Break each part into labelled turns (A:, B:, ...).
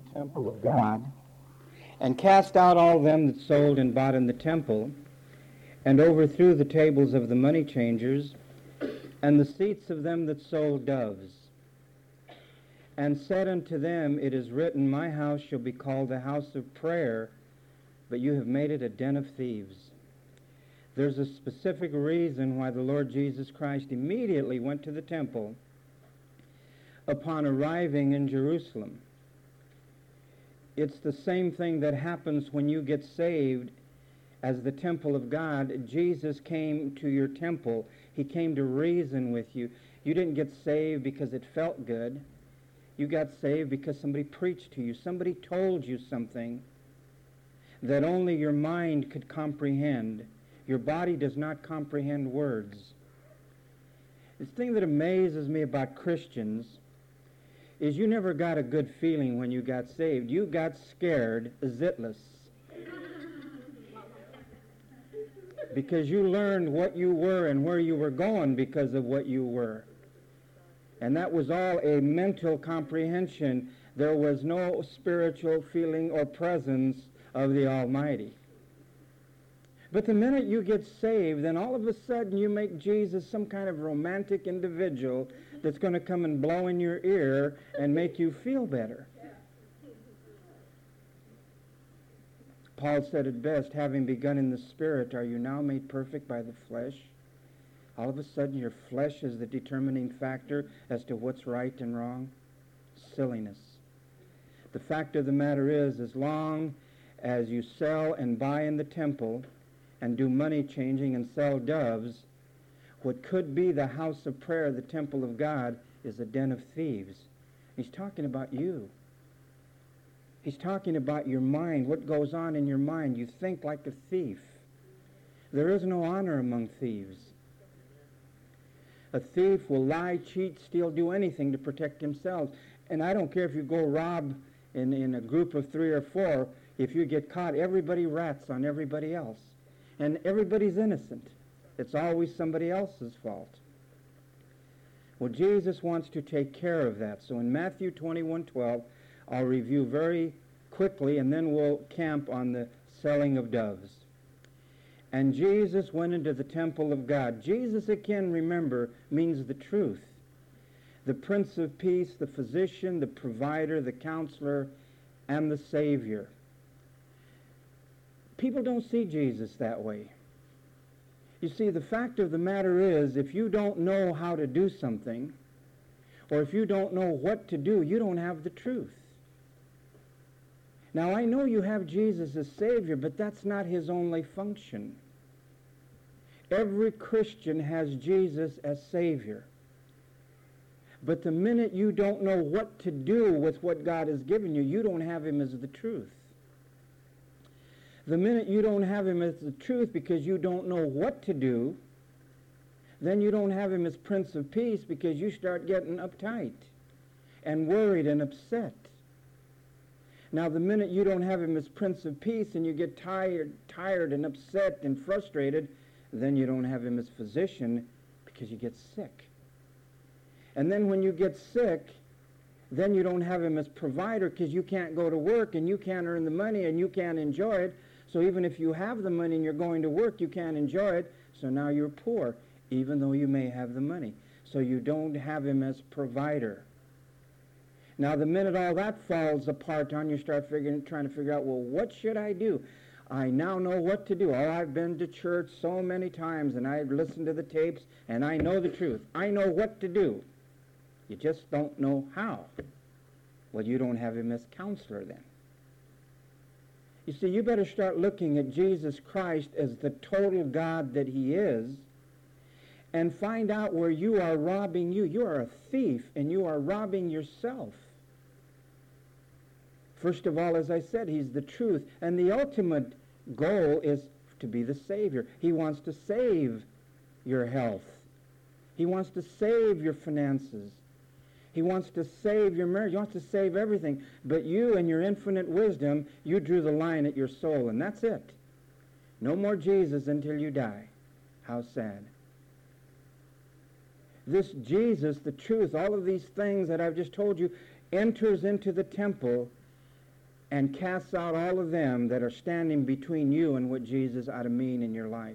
A: temple of God, and cast out all them that sold and bought in the temple, and overthrew the tables of the money changers, and the seats of them that sold doves, and said unto them, It is written, My house shall be called a house of prayer, but you have made it a den of thieves. There's a specific reason why the Lord Jesus Christ immediately went to the temple upon arriving in Jerusalem. It's the same thing that happens when you get saved as the temple of God. Jesus came to your temple. He came to reason with you. You didn't get saved because it felt good. You got saved because somebody preached to you. Somebody told you something that only your mind could comprehend. Your body does not comprehend words. The thing that amazes me about Christians is you never got a good feeling when you got saved. You got scared zitless. Because you learned what you were and where you were going because of what you were. And that was all a mental comprehension. There was no spiritual feeling or presence of the Almighty. But the minute you get saved, then all of a sudden you make Jesus some kind of romantic individual that's going to come and blow in your ear and make you feel better. Paul said it best, having begun in the Spirit, are you now made perfect by the flesh? All of a sudden your flesh is the determining factor as to what's right and wrong? Silliness. The fact of the matter is, as long as you sell and buy in the temple and do money changing and sell doves, what could be the house of prayer, the temple of God, is a den of thieves. He's talking about you. He's talking about your mind, what goes on in your mind. You think like a thief. There is no honor among thieves. A thief will lie, cheat, steal, do anything to protect himself. And I don't care if you go rob in a group of 3 or 4, if you get caught, everybody rats on everybody else. And everybody's innocent. It's always somebody else's fault. Well, Jesus wants to take care of that. So in Matthew 21:12, I'll review very quickly, and then we'll camp on the selling of doves. And Jesus went into the temple of God. Jesus, again, remember, means the truth. The Prince of Peace, the physician, the provider, the counselor, and the Savior. People don't see Jesus that way. You see, the fact of the matter is, if you don't know how to do something, or if you don't know what to do, you don't have the truth. Now, I know you have Jesus as Savior, but that's not his only function. Every Christian has Jesus as Savior. But the minute you don't know what to do with what God has given you, you don't have him as the truth. The minute you don't have him as the truth because you don't know what to do, then you don't have him as Prince of Peace because you start getting uptight and worried and upset. Now, the minute you don't have him as Prince of Peace and you get tired and upset and frustrated, then you don't have him as physician because you get sick. And then when you get sick, then you don't have him as provider because you can't go to work and you can't earn the money and you can't enjoy it. So even if you have the money and you're going to work, you can't enjoy it. So now you're poor, even though you may have the money. So you don't have him as provider. Now, the minute all that falls apart on you, start trying to figure out, well, what should I do? I now know what to do. Oh, I've been to church so many times, and I've listened to the tapes, and I know the truth. I know what to do. You just don't know how. Well, you don't have him as counselor then. You see, you better start looking at Jesus Christ as the total God that he is, and find out where you are robbing you. You are a thief, and you are robbing yourself. First of all, as I said, he's the truth. And the ultimate goal is to be the Savior. He wants to save your health. He wants to save your finances. He wants to save your marriage. He wants to save everything. But you, in your infinite wisdom, you drew the line at your soul, and that's it. No more Jesus until you die. How sad. This Jesus, the truth, all of these things that I've just told you, enters into the temple and casts out all of them that are standing between you and what Jesus ought to mean in your life.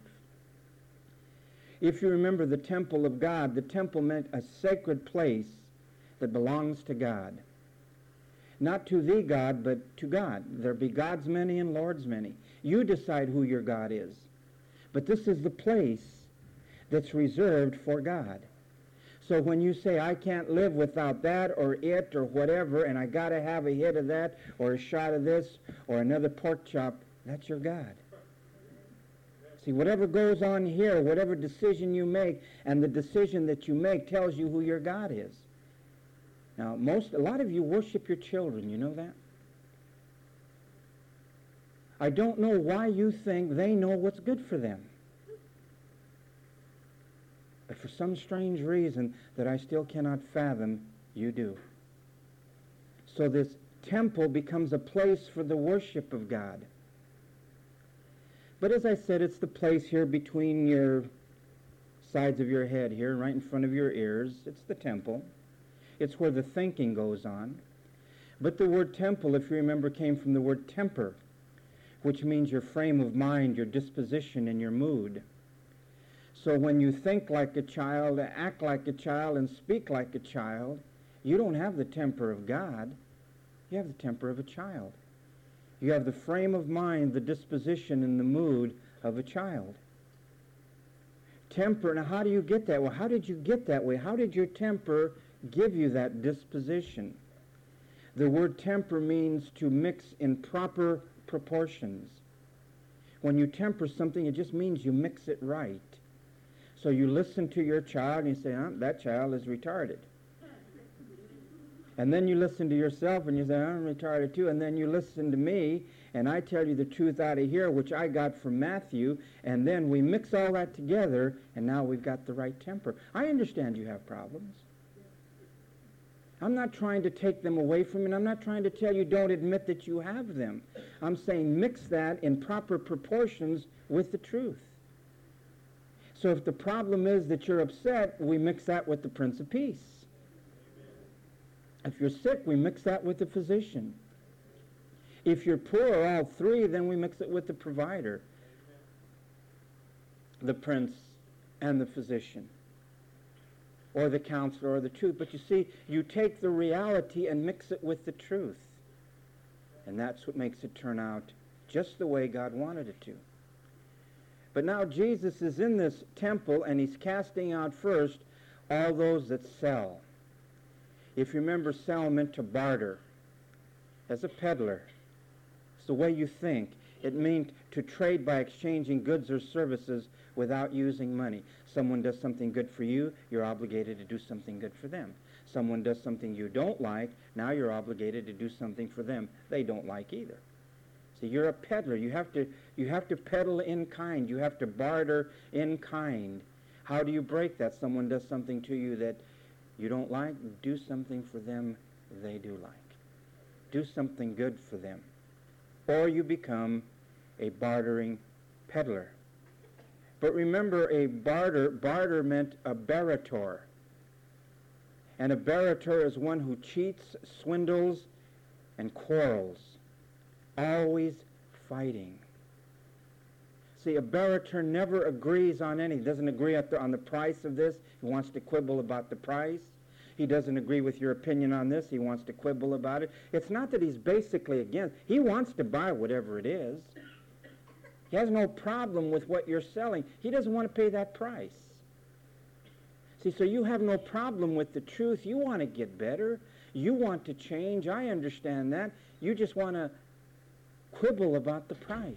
A: If you remember the temple of God, the temple meant a sacred place that belongs to God. Not to the God, but to God. There be gods many and lords many. You decide who your God is. But this is the place that's reserved for God. So when you say, I can't live without that or it or whatever, and I got to have a hit of that or a shot of this or another pork chop, that's your God. See, whatever goes on here, whatever decision you make, and the decision that you make tells you who your God is. Now, a lot of you worship your children, you know that? I don't know why you think they know what's good for them. But for some strange reason that I still cannot fathom, you do. So this temple becomes a place for the worship of God. But as I said, it's the place here between your sides of your head here, right in front of your ears. It's the temple. It's where the thinking goes on. But the word temple, if you remember, came from the word temper, which means your frame of mind, your disposition, and your mood. So when you think like a child, act like a child, and speak like a child, you don't have the temper of God. You have the temper of a child. You have the frame of mind, the disposition, and the mood of a child. Temper, now how do you get that? Well, how did you get that way? How did your temper give you that disposition? The word temper means to mix in proper proportions. When you temper something, it just means you mix it right. So you listen to your child and you say, that child is retarded. And then you listen to yourself and you say, I'm retarded too. And then you listen to me and I tell you the truth out of here, which I got from Matthew. And then we mix all that together and now we've got the right temper. I understand you have problems. I'm not trying to take them away from you, and I'm not trying to tell you don't admit that you have them. I'm saying mix that in proper proportions with the truth. So if the problem is that you're upset, we mix that with the Prince of Peace. If you're sick, we mix that with the physician. If you're poor, or all three, then we mix it with the provider, the prince, and the physician, or the counselor, or the truth. But you see, you take the reality and mix it with the truth. And that's what makes it turn out just the way God wanted it to. But now Jesus is in this temple, and he's casting out first all those that sell. If you remember, sell meant to barter. As a peddler, it's the way you think. It means to trade by exchanging goods or services without using money. Someone does something good for you, you're obligated to do something good for them. Someone does something you don't like, now you're obligated to do something for them they don't like either. See, you're a peddler. You have to peddle in kind. You have to barter in kind. How do you break that? Someone does something to you that you don't like, do something for them they do like. Do something good for them. Or you become a bartering peddler. But remember, a barter meant a barator. And a barator is one who cheats, swindles, and quarrels. Always fighting. See, a barator never agrees on anything. He doesn't agree on the price of this. He wants to quibble about the price. He doesn't agree with your opinion on this. He wants to quibble about it. It's not that he's basically against. He wants to buy whatever it is. He has no problem with what you're selling. He doesn't want to pay that price. See, so you have no problem with the truth. You want to get better. You want to change. I understand that. You just want to quibble about the price.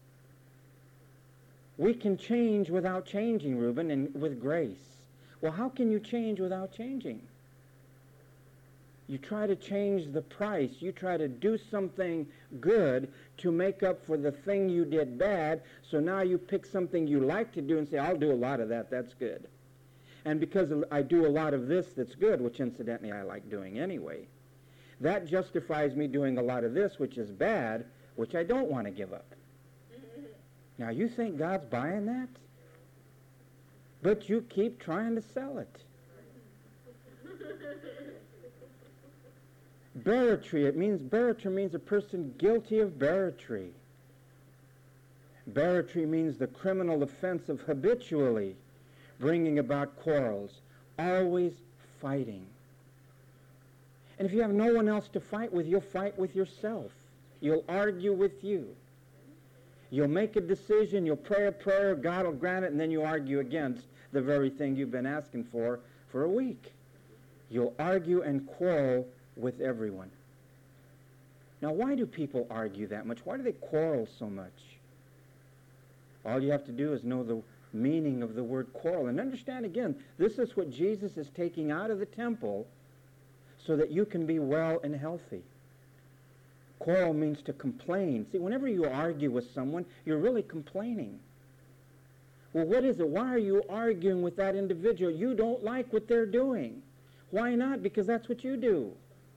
A: We can change without changing, Reuben, and with grace. Well, how can you change without changing? You try to change the price. You try to do something good to make up for the thing you did bad, so now you pick something you like to do and say, I'll do a lot of that, that's good. And because I do a lot of this that's good, which incidentally I like doing anyway, that justifies me doing a lot of this, which is bad, which I don't want to give up. Now, you think God's buying that? But you keep trying to sell it. Barratry, barratry means a person guilty of barratry. Barratry means the criminal offense of habitually bringing about quarrels, always fighting. And if you have no one else to fight with, you'll fight with yourself. You'll argue with you. You'll make a decision, you'll pray a prayer, God will grant it, and then you argue against the very thing you've been asking for a week. You'll argue and quarrel with everyone. Now, why do people argue that much? Why do they quarrel so much? All you have to do is know the meaning of the word quarrel. And understand again, this is what Jesus is taking out of the temple so that you can be well and healthy. Quarrel means to complain. See, whenever you argue with someone, you're really complaining. Well, what is it? Why are you arguing with that individual? You don't like what they're doing. Why not? Because that's what you do.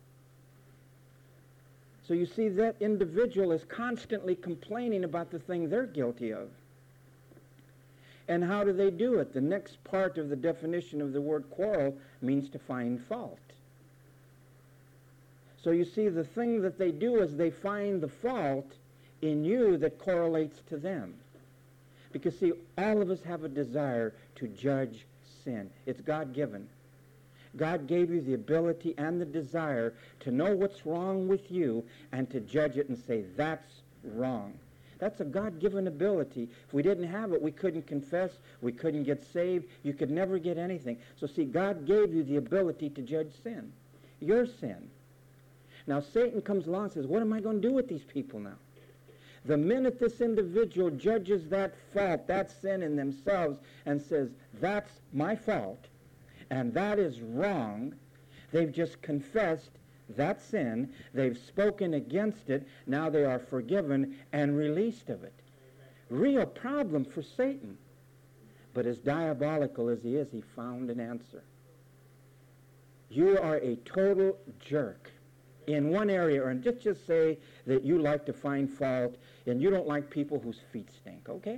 A: So you see, that individual is constantly complaining about the thing they're guilty of. And how do they do it? The next part of the definition of the word quarrel means to find fault. So you see, the thing that they do is they find the fault in you that correlates to them. Because, see, all of us have a desire to judge sin. It's God-given. God gave you the ability and the desire to know what's wrong with you and to judge it and say, that's wrong. That's a God-given ability. If we didn't have it, we couldn't confess, we couldn't get saved, you could never get anything. So see, God gave you the ability to judge sin, your sin. Now Satan comes along and says, what am I going to do with these people now? The minute this individual judges that fault, that sin in themselves, and says, that's my fault, and that is wrong, they've just confessed that sin, they've spoken against it, now they are forgiven and released of it. Real problem for Satan. But as diabolical as he is, he found an answer. You are a total jerk in one area, and just say that you like to find fault and you don't like people whose feet stink, okay?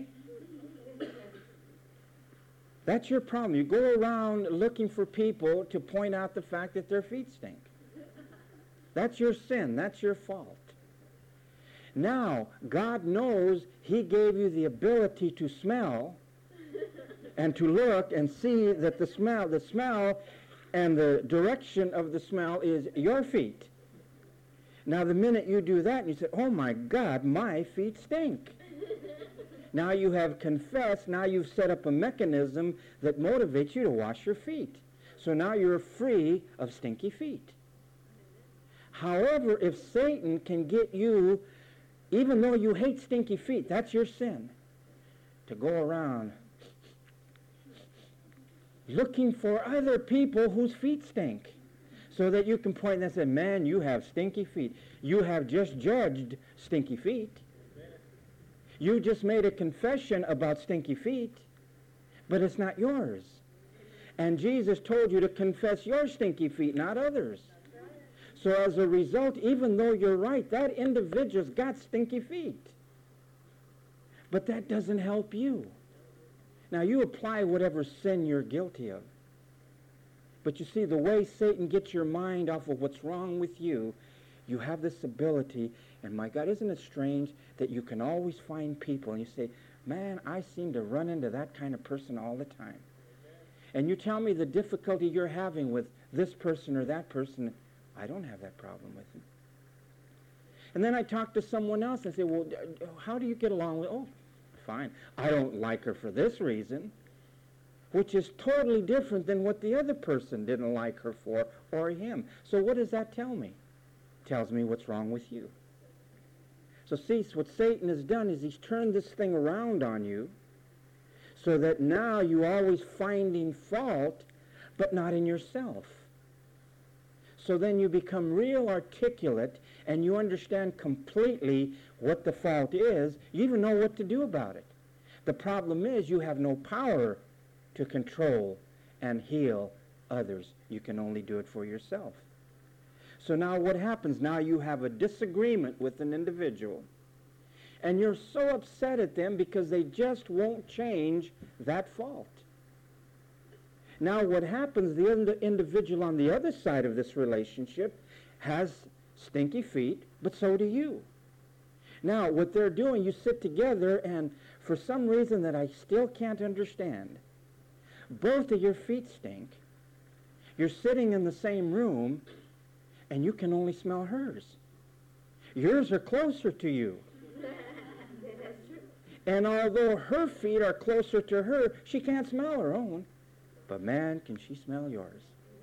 A: That's your problem. You go around looking for people to point out the fact that their feet stink. That's your sin. That's your fault. Now, God knows he gave you the ability to smell and to look and see that the smell and the direction of the smell is your feet. Now, the minute you do that, and you say, oh my God, my feet stink. Now you have confessed, now you've set up a mechanism that motivates you to wash your feet. So now you're free of stinky feet. However, if Satan can get you, even though you hate stinky feet, that's your sin, to go around looking for other people whose feet stink, so that you can point and say, man, you have stinky feet. You have just judged stinky feet. You just made a confession about stinky feet, but it's not yours. And Jesus told you to confess your stinky feet, not others. So as a result, even though you're right, that individual's got stinky feet. But that doesn't help you. Now, you apply whatever sin you're guilty of. But you see, the way Satan gets your mind off of what's wrong with you, you have this ability, and my God, isn't it strange that you can always find people, and you say, man, I seem to run into that kind of person all the time. And you tell me the difficulty you're having with this person or that person, I don't have that problem with them. And then I talk to someone else and say, well, how do you get along with, oh, fine. I don't like her for this reason, which is totally different than what the other person didn't like her for or him. So what does that tell me? It tells me what's wrong with you. So see, what Satan has done is he's turned this thing around on you so that now you're always finding fault, but not in yourself. So then you become real articulate and you understand completely what the fault is. You even know what to do about it. The problem is you have no power to control and heal others. You can only do it for yourself. So now what happens? Now you have a disagreement with an individual. And you're so upset at them because they just won't change that fault. Now what happens, the individual on the other side of this relationship has stinky feet, but so do you. Now, what they're doing, you sit together, and for some reason that I still can't understand, both of your feet stink. You're sitting in the same room, and you can only smell hers. Yours are closer to you. And although her feet are closer to her, she can't smell her own. But man, can she smell yours.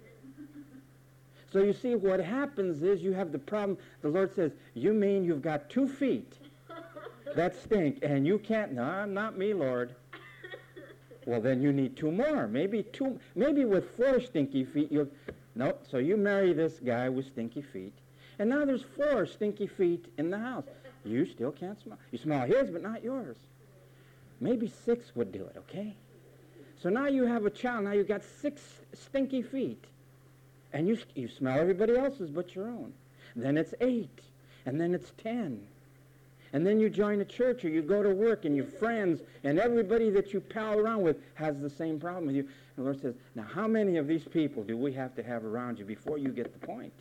A: So you see, what happens is you have the problem. The Lord says, you mean you've got 2 feet that stink, and you can't? No, not me, Lord. Well, then you need 2 more. Maybe with 4 stinky feet, no. So you marry this guy with stinky feet, and now there's 4 stinky feet in the house. You still can't smell. You smell his, but not yours. Maybe 6 would do it, okay? So now you have a child. Now you've got 6 stinky feet. And you smell everybody else's but your own. Then it's 8. And then it's 10. And then you join a church or you go to work and your friends and everybody that you pal around with has the same problem with you. And the Lord says, now how many of these people do we have to have around you before you get the point?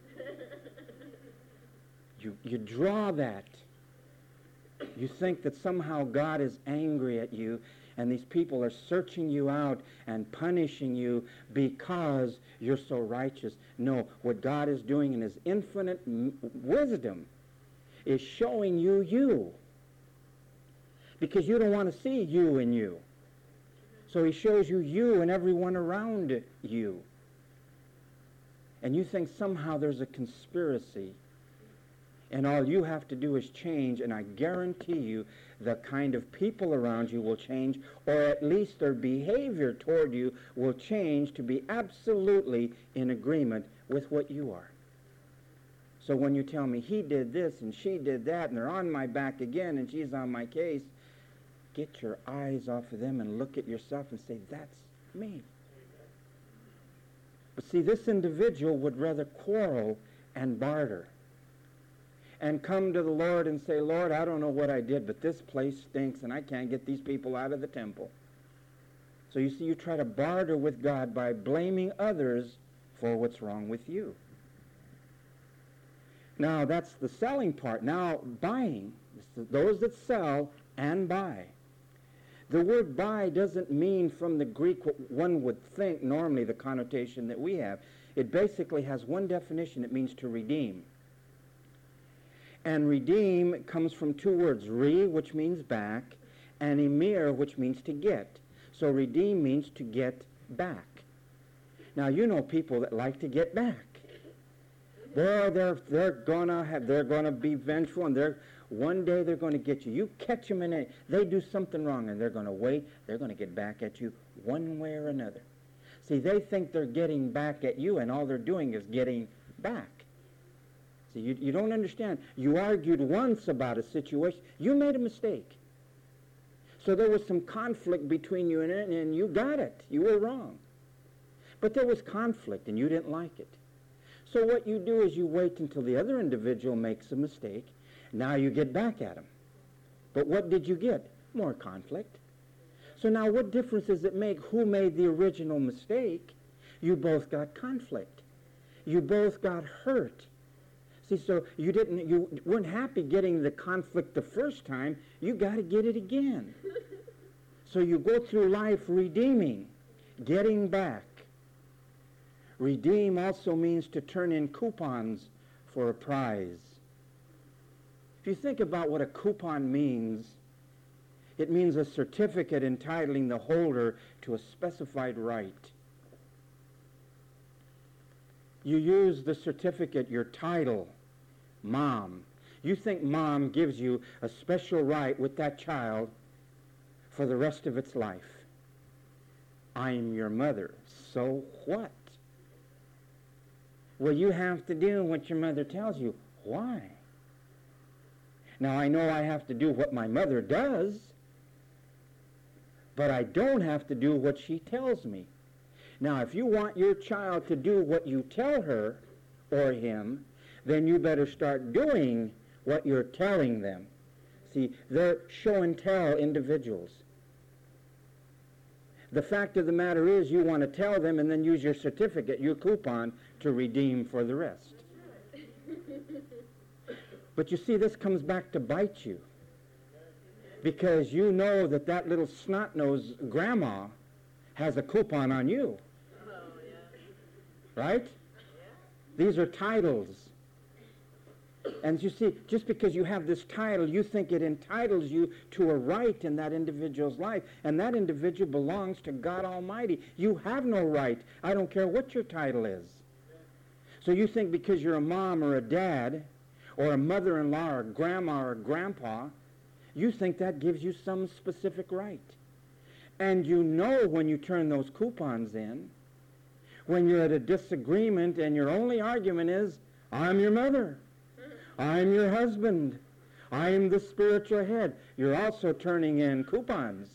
A: You draw that. You think that somehow God is angry at you and these people are searching you out and punishing you because you're so righteous. No, what God is doing in his infinite wisdom is showing you. Because you don't want to see you in you. So he shows you and everyone around you. And you think somehow there's a conspiracy. And all you have to do is change, and I guarantee you the kind of people around you will change, or at least their behavior toward you will change to be absolutely in agreement with what you are. So when you tell me he did this and she did that, and they're on my back again and she's on my case, get your eyes off of them and look at yourself and say, that's me. But see, this individual would rather quarrel and barter and come to the Lord and say, Lord, I don't know what I did, but this place stinks and I can't get these people out of the temple. So you see, you try to barter with God by blaming others for what's wrong with you. Now, that's the selling part. Now, buying. Those that sell and buy. The word buy doesn't mean from the Greek what one would think normally, the connotation that we have. It basically has one definition. It means to redeem. And redeem comes from 2 words, re, which means back, and emir, which means to get. So redeem means to get back. Now, you know people that like to get back. They're gonna be vengeful, and one day they're going to get you. You catch them they do something wrong, and they're going to wait. They're going to get back at you one way or another. See, they think they're getting back at you, and all they're doing is getting back. See, you don't understand. You argued once about a situation. You made a mistake. So there was some conflict between you and you got it. You were wrong. But there was conflict, and you didn't like it. So what you do is you wait until the other individual makes a mistake. Now you get back at him. But what did you get? More conflict. So now what difference does it make who made the original mistake? You both got conflict. You both got hurt. See, so you weren't happy getting the conflict the first time. You got to get it again. So you go through life redeeming, getting back. Redeem also means to turn in coupons for a prize. If you think about what a coupon means, it means a certificate entitling the holder to a specified right. You use the certificate, your title, mom. You think mom gives you a special right with that child for the rest of its life. I'm your mother. So what? Well, you have to do what your mother tells you. Why? Now, I know I have to do what my mother does, but I don't have to do what she tells me. Now, if you want your child to do what you tell her or him, then you better start doing what you're telling them. See, they're show and tell individuals. The fact of the matter is you want to tell them and then use your certificate, your coupon, to redeem for the rest. But you see, this comes back to bite you. Because you know that that little snot-nosed grandma has a coupon on you. Right? These are titles. And you see, just because you have this title, you think it entitles you to a right in that individual's life. And that individual belongs to God Almighty. You have no right. I don't care what your title is. So you think because you're a mom or a dad, or a mother-in-law or a grandma or a grandpa, you think that gives you some specific right. And you know when you turn those coupons in, when you're at a disagreement and your only argument is, I'm your mother, I'm your husband, I'm the spiritual head. You're also turning in coupons.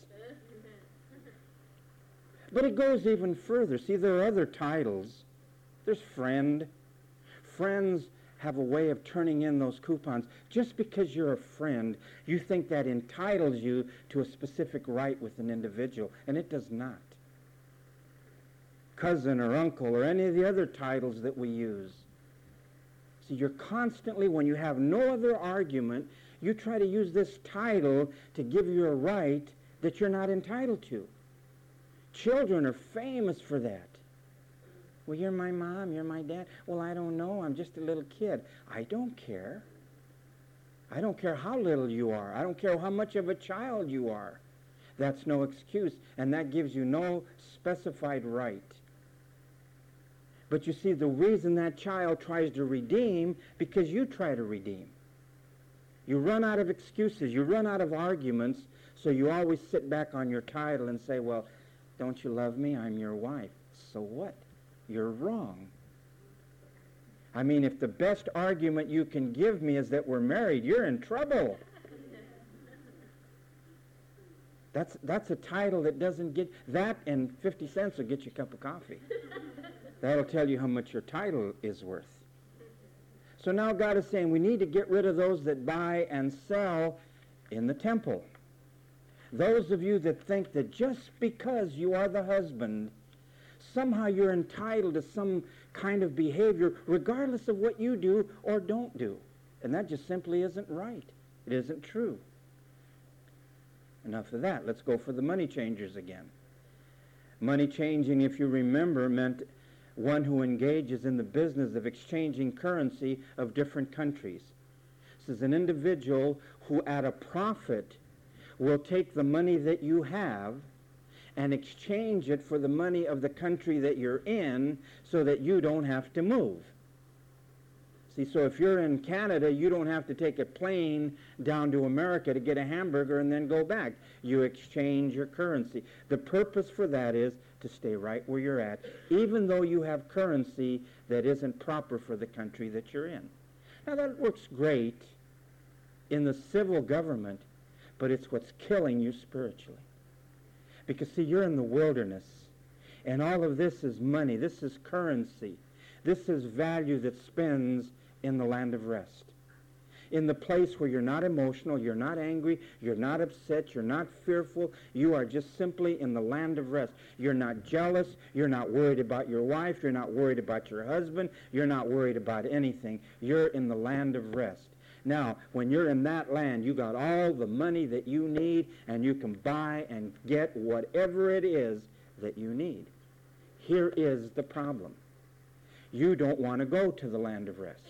A: But it goes even further. See, there are other titles. There's friend. Friends have a way of turning in those coupons. Just because you're a friend, you think that entitles you to a specific right with an individual, and it does not. Cousin or uncle or any of the other titles that we use. See, you're constantly, when you have no other argument, you try to use this title to give you a right that you're not entitled to. Children are famous for that. Well, you're my mom, you're my dad. Well, I don't know, I'm just a little kid. I don't care. I don't care how little you are. I don't care how much of a child you are. That's no excuse, and that gives you no specified right. But you see, the reason that child tries to redeem, because you try to redeem. You run out of excuses, you run out of arguments, so you always sit back on your title and say, well, don't you love me? I'm your wife. So what? You're wrong. I mean, if the best argument you can give me is that we're married, you're in trouble. That's a title that doesn't get, that and 50 cents will get you a cup of coffee. That'll tell you how much your title is worth. So now God is saying we need to get rid of those that buy and sell in the temple. Those of you that think that just because you are the husband, somehow you're entitled to some kind of behavior regardless of what you do or don't do. And that just simply isn't right. It isn't true. Enough of that. Let's go for the money changers again. Money changing, if you remember, meant one who engages in the business of exchanging currency of different countries. This is an individual who at a profit will take the money that you have and exchange it for the money of the country that you're in so that you don't have to move. See, so if you're in Canada, you don't have to take a plane down to America to get a hamburger and then go back. You exchange your currency. The purpose for that is to stay right where you're at, even though you have currency that isn't proper for the country that you're in. Now, that works great in the civil government, but it's what's killing you spiritually. Because, see, you're in the wilderness, and all of this is money. This is currency. This is value that spends in the land of rest. In the place where you're not emotional, you're not angry, you're not upset, you're not fearful. You are just simply in the land of rest. You're not jealous. You're not worried about your wife. You're not worried about your husband. You're not worried about anything. You're in the land of rest. Now, when you're in that land, you got all the money that you need, and you can buy and get whatever it is that you need. Here is the problem. You don't want to go to the land of rest.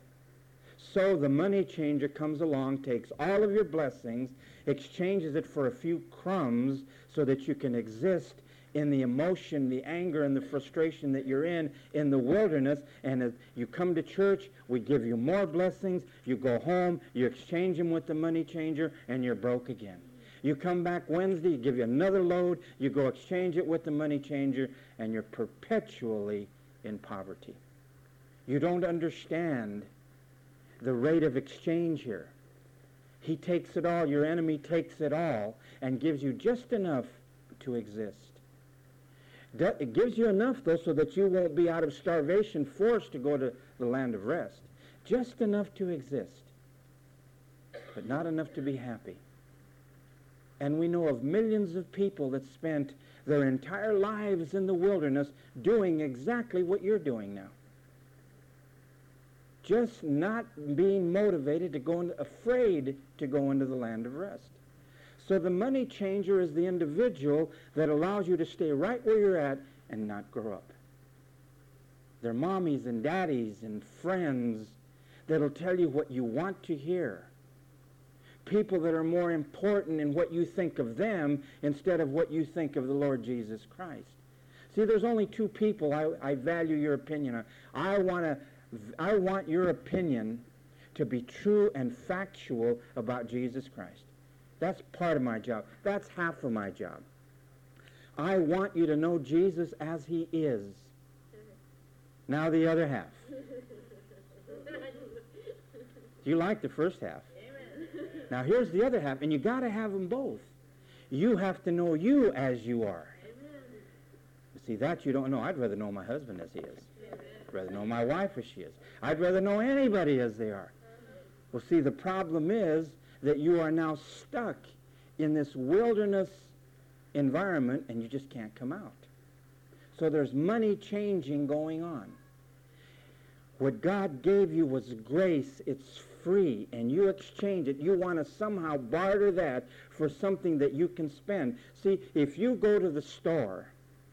A: So the money changer comes along, takes all of your blessings, exchanges it for a few crumbs so that you can exist in the emotion, the anger, and the frustration that you're in the wilderness. And as you come to church, we give you more blessings. You go home, you exchange them with the money changer, and you're broke again. You come back Wednesday, you give you another load, you go exchange it with the money changer, and you're perpetually in poverty. You don't understand the rate of exchange here. He takes it all, your enemy takes it all, and gives you just enough to exist. It gives you enough, though, so that you won't be out of starvation forced to go to the land of rest. Just enough to exist, but not enough to be happy. And we know of millions of people that spent their entire lives in the wilderness doing exactly what you're doing now. just not being motivated to afraid to go into the land of rest. So the money changer is the individual that allows you to stay right where you're at and not grow up. They're mommies and daddies and friends that'll tell you what you want to hear. People that are more important in what you think of them instead of what you think of the Lord Jesus Christ. See, there's only two people I value your opinion on. I want your opinion to be true and factual about Jesus Christ. That's part of my job. That's half of my job. I want you to know Jesus as he is. Now the other half. You like the first half. Amen. Now here's the other half, and you got to have them both. You have to know you as you are. Amen. See, that you don't know. I'd rather know my husband as he is. Amen. I'd rather know my wife as she is. I'd rather know anybody as they are. Well, see, the problem is that you are now stuck in this wilderness environment and you just can't come out. So there's money changing going on. What God gave you was grace. It's free, and you exchange it. You want to somehow barter that for something that you can spend. See, if you go to the store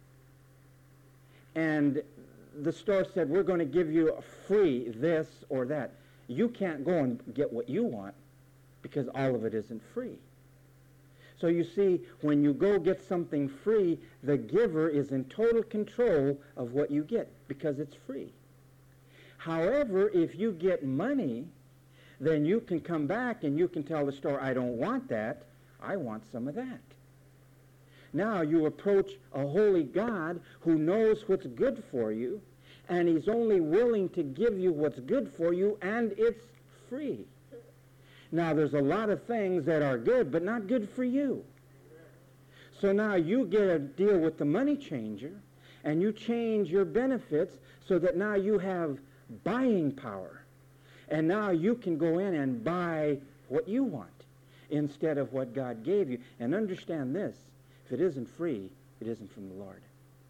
A: and the store said, we're going to give you free this or that, you can't go and get what you want because all of it isn't free. So you see, when you go get something free, the giver is in total control of what you get because it's free. However, if you get money, then you can come back and you can tell the store, I don't want that, I want some of that. Now you approach a holy God who knows what's good for you, and he's only willing to give you what's good for you, and it's free. Now there's a lot of things that are good, but not good for you. So now you get a deal with the money changer, and you change your benefits so that now you have buying power. And now you can go in and buy what you want instead of what God gave you. And understand this, if it isn't free, it isn't from the Lord.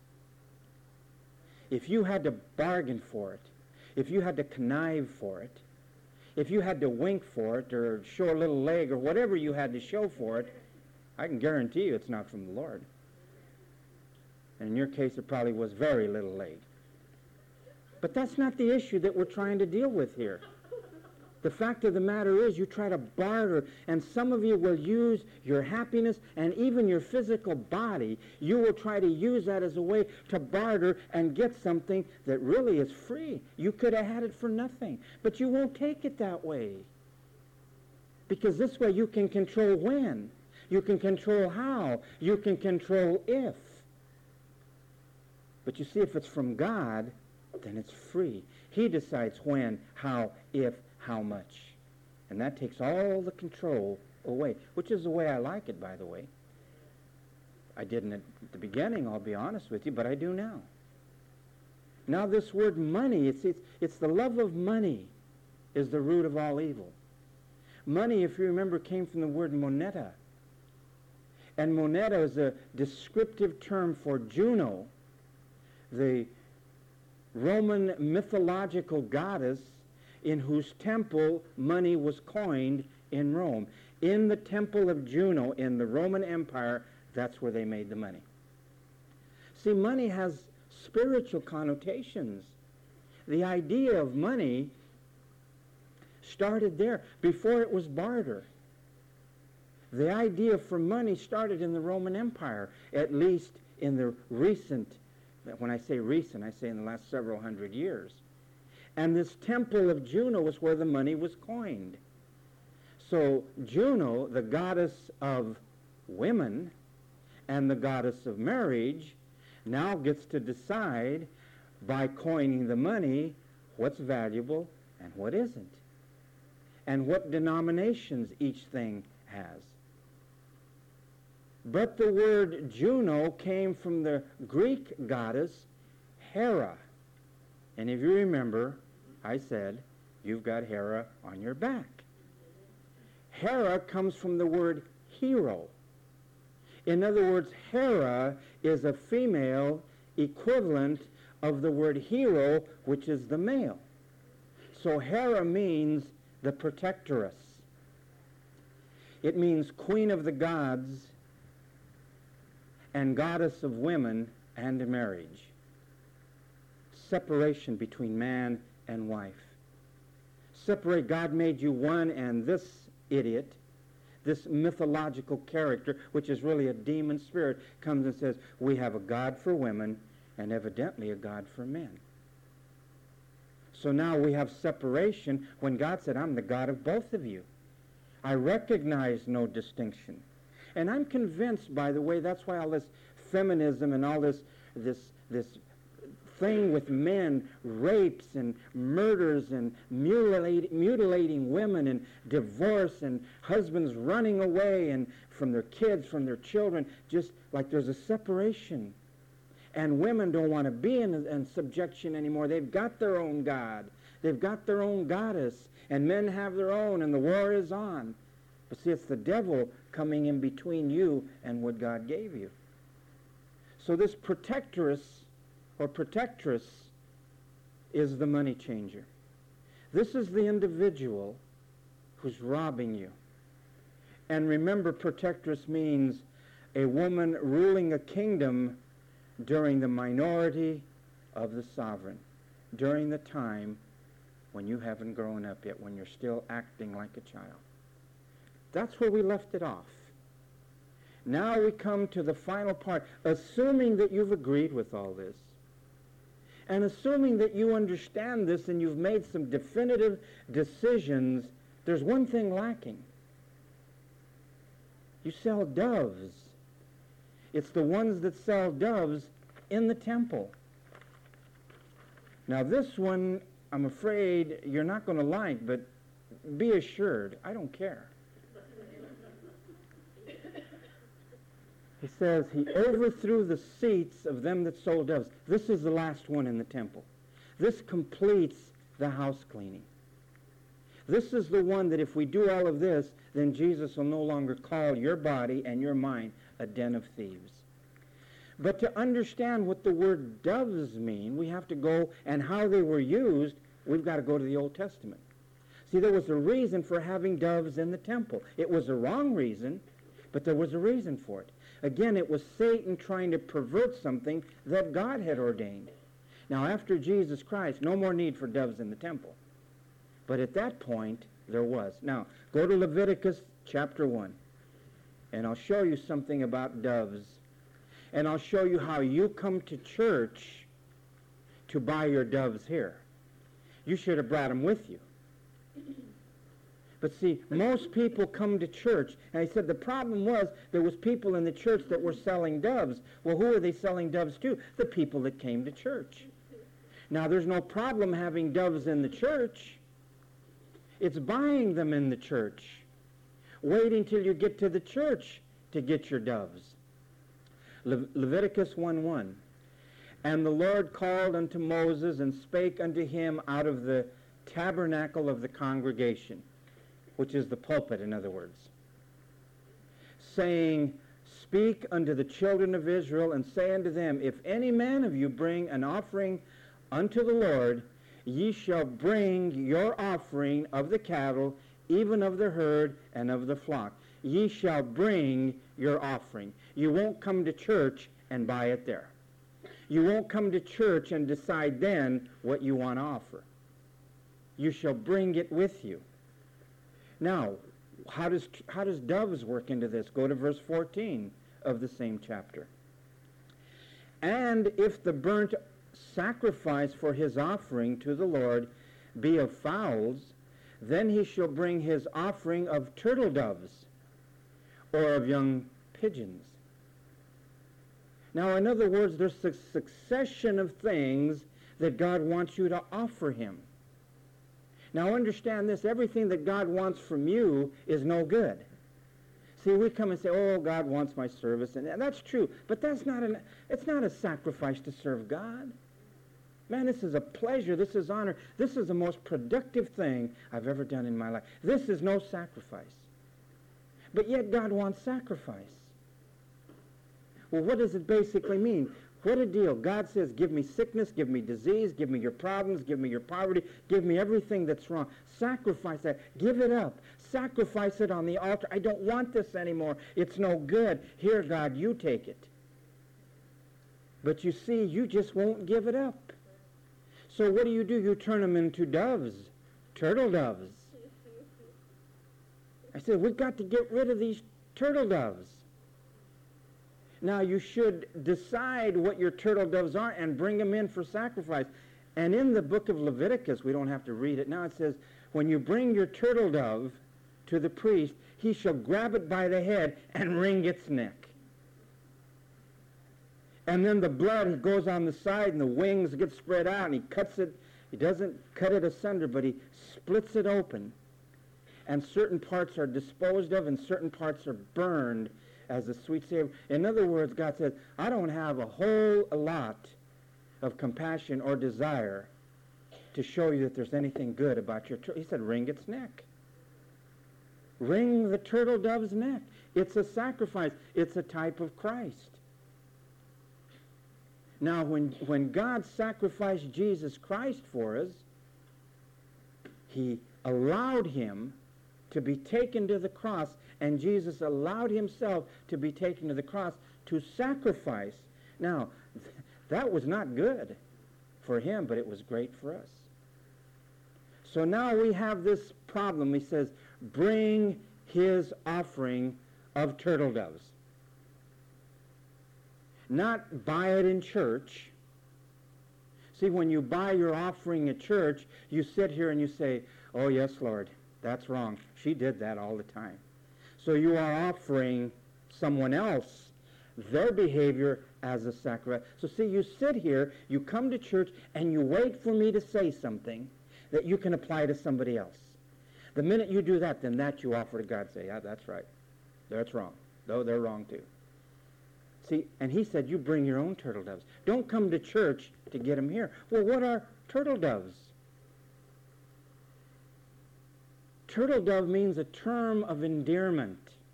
A: If you had to bargain for it, if you had to connive for it, if you had to wink for it or show a little leg or whatever you had to show for it, I can guarantee you it's not from the Lord. And in your case, it probably was very little leg. But that's not the issue that we're trying to deal with here. The fact of the matter is you try to barter, and some of you will use your happiness and even your physical body. You will try to use that as a way to barter and get something that really is free. You could have had it for nothing, but you won't take it that way. Because this way you can control when, you can control how, you can control if. But you see, if it's from God, then it's free. He decides when, how, if, how much. And that takes all the control away, which is the way I like it, by the way. I didn't at the beginning, I'll be honest with you, but I do now. Now this word money, it's the love of money is the root of all evil. Money, if you remember, came from the word moneta. And moneta is a descriptive term for Juno, the Roman mythological goddess in whose temple money was coined in Rome. In the temple of Juno in the Roman Empire, that's where they made the money. See, money has spiritual connotations. The idea of money started there before it was barter. The idea for money started in the Roman Empire, at least in the recent, when I say recent, I say in the last several hundred years. And this temple of Juno was where the money was coined. So Juno, the goddess of women and the goddess of marriage, now gets to decide by coining the money what's valuable and what isn't, and what denominations each thing has. But the word Juno came from the Greek goddess Hera. And if you remember, I said, you've got Hera on your back. Hera comes from the word hero. In other words, Hera is a female equivalent of the word hero, which is the male. So Hera means the protectress. It means queen of the gods and goddess of women and marriage. Separation between man and wife. Separate. God made you one, and this idiot, this mythological character, which is really a demon spirit, comes and says, we have a God for women and evidently a God for men. So now we have separation when God said, I'm the God of both of you. I recognize no distinction. And I'm convinced, by the way, that's why all this feminism and all this thing with men, rapes and murders and mutilating women and divorce and husbands running away and from their kids, from their children, just like there's a separation. And women don't want to be in subjection anymore. They've got their own God. They've got their own goddess. And men have their own, and the war is on. But see, it's the devil coming in between you and what God gave you. So this protectress or protectress is the money changer. This is the individual who's robbing you. And remember, protectress means a woman ruling a kingdom during the minority of the sovereign, during the time when you haven't grown up yet, when you're still acting like a child. That's where we left it off. Now we come to the final part, assuming that you've agreed with all this, and assuming that you understand this and you've made some definitive decisions. There's one thing lacking. You sell doves. It's the ones that sell doves in the temple. Now this one, I'm afraid you're not going to like, but be assured, I don't care. He says, he overthrew the seats of them that sold doves. This is the last one in the temple. This completes the house cleaning. This is the one that if we do all of this, then Jesus will no longer call your body and your mind a den of thieves. But to understand what the word doves mean, we have to go, and how they were used, we've got to go to the Old Testament. See, there was a reason for having doves in the temple. It was a wrong reason, but there was a reason for it. Again, it was Satan trying to pervert something that God had ordained. Now, after Jesus Christ, no more need for doves in the temple. But at that point, there was. Now, go to Leviticus chapter 1, and I'll show you something about doves. And I'll show you how you come to church to buy your doves here. You should have brought them with you. But see, most people come to church, and I said the problem was there was people in the church that were selling doves. Well, who are they selling doves to? The people that came to church. Now, there's no problem having doves in the church. It's buying them in the church. Waiting till you get to the church to get your doves. Leviticus 1:1. And the Lord called unto Moses and spake unto him out of the tabernacle of the congregation, which is the pulpit, in other words, saying, Speak unto the children of Israel, and say unto them, If any man of you bring an offering unto the Lord, ye shall bring your offering of the cattle, even of the herd and of the flock. Ye shall bring your offering. You won't come to church and buy it there. You won't come to church and decide then what you want to offer. You shall bring it with you. Now, how does doves work into this? Go to verse 14 of the same chapter. And if the burnt sacrifice for his offering to the Lord be of fowls, then he shall bring his offering of turtle doves or of young pigeons. Now, in other words, there's a succession of things that God wants you to offer him. Now understand this, everything that God wants from you is no good. See, we come and say, oh, God wants my service, and that's true, but it's not a sacrifice to serve God. Man, this is a pleasure, this is honor, this is the most productive thing I've ever done in my life. This is no sacrifice. But yet God wants sacrifice. Well, what does it basically mean? What a deal. God says, give me sickness, give me disease, give me your problems, give me your poverty, give me everything that's wrong. Sacrifice that. Give it up. Sacrifice it on the altar. I don't want this anymore. It's no good. Here, God, you take it. But you see, you just won't give it up. So what do? You turn them into doves, turtle doves. I said, we've got to get rid of these turtle doves. Now, you should decide what your turtle doves are and bring them in for sacrifice. And in the book of Leviticus, we don't have to read it now, it says, when you bring your turtle dove to the priest, he shall grab it by the head and wring its neck. And then the blood goes on the side and the wings get spread out, and he cuts it. He doesn't cut it asunder, but he splits it open. And certain parts are disposed of and certain parts are burned as a sweet savor. In other words, God says, I don't have a whole lot of compassion or desire to show you that there's anything good about your turtle. He said, wring its neck. Wring the turtle dove's neck. It's a sacrifice. It's a type of Christ. Now, when God sacrificed Jesus Christ for us, he allowed him to be taken to the cross, and Jesus allowed himself to be taken to the cross to sacrifice. Now, that was not good for him, but it was great for us. So now we have this problem. He says, bring his offering of turtle doves. Not buy it in church. See, when you buy your offering at church, you sit here and you say, oh, yes, Lord, that's wrong. She did that all the time. So you are offering someone else their behavior as a sacrifice. So see, you sit here, you come to church, and you wait for me to say something that you can apply to somebody else. The minute you do that, then that you offer to God. Say, yeah, that's right. That's wrong. Though they're wrong too. See, and he said, you bring your own turtle doves. Don't come to church to get them here. Well, what are turtle doves? Turtle dove means a term of endearment.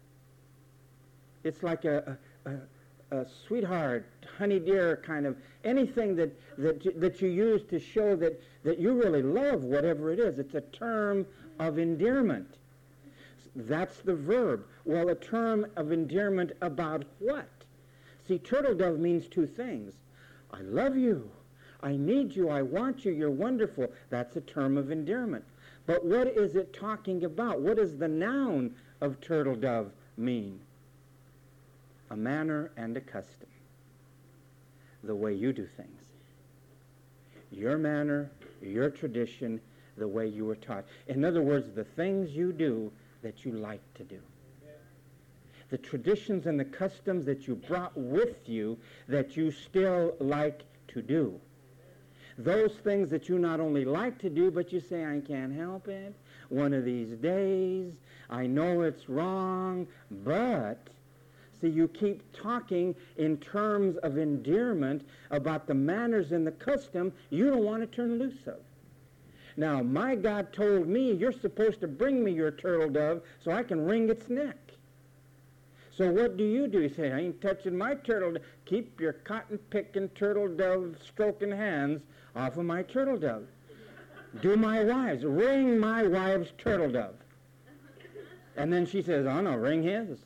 A: It's like a sweetheart, honey dear kind of, anything that you use to show that you really love whatever it is. It's a term of endearment. That's the verb. Well, a term of endearment about what? See, turtle dove means two things. I love you. I need you. I want you. You're wonderful. That's a term of endearment. But what is it talking about? What does the noun of turtle dove mean? A manner and a custom. The way you do things. Your manner, your tradition, the way you were taught. In other words, the things you do that you like to do. The traditions and the customs that you brought with you that you still like to do. Those things that you not only like to do, but you say, I can't help it. One of these days, I know it's wrong, but, see, you keep talking in terms of endearment about the manners and the custom you don't want to turn loose of. Now, my God told me, you're supposed to bring me your turtle dove so I can wring its neck. So what do? You say, I ain't touching my turtle dove. Keep your cotton-picking, turtle dove stroking hands off of my turtle dove. Do my wives. Wring my wife's turtle dove. And then she says, oh no, wring his.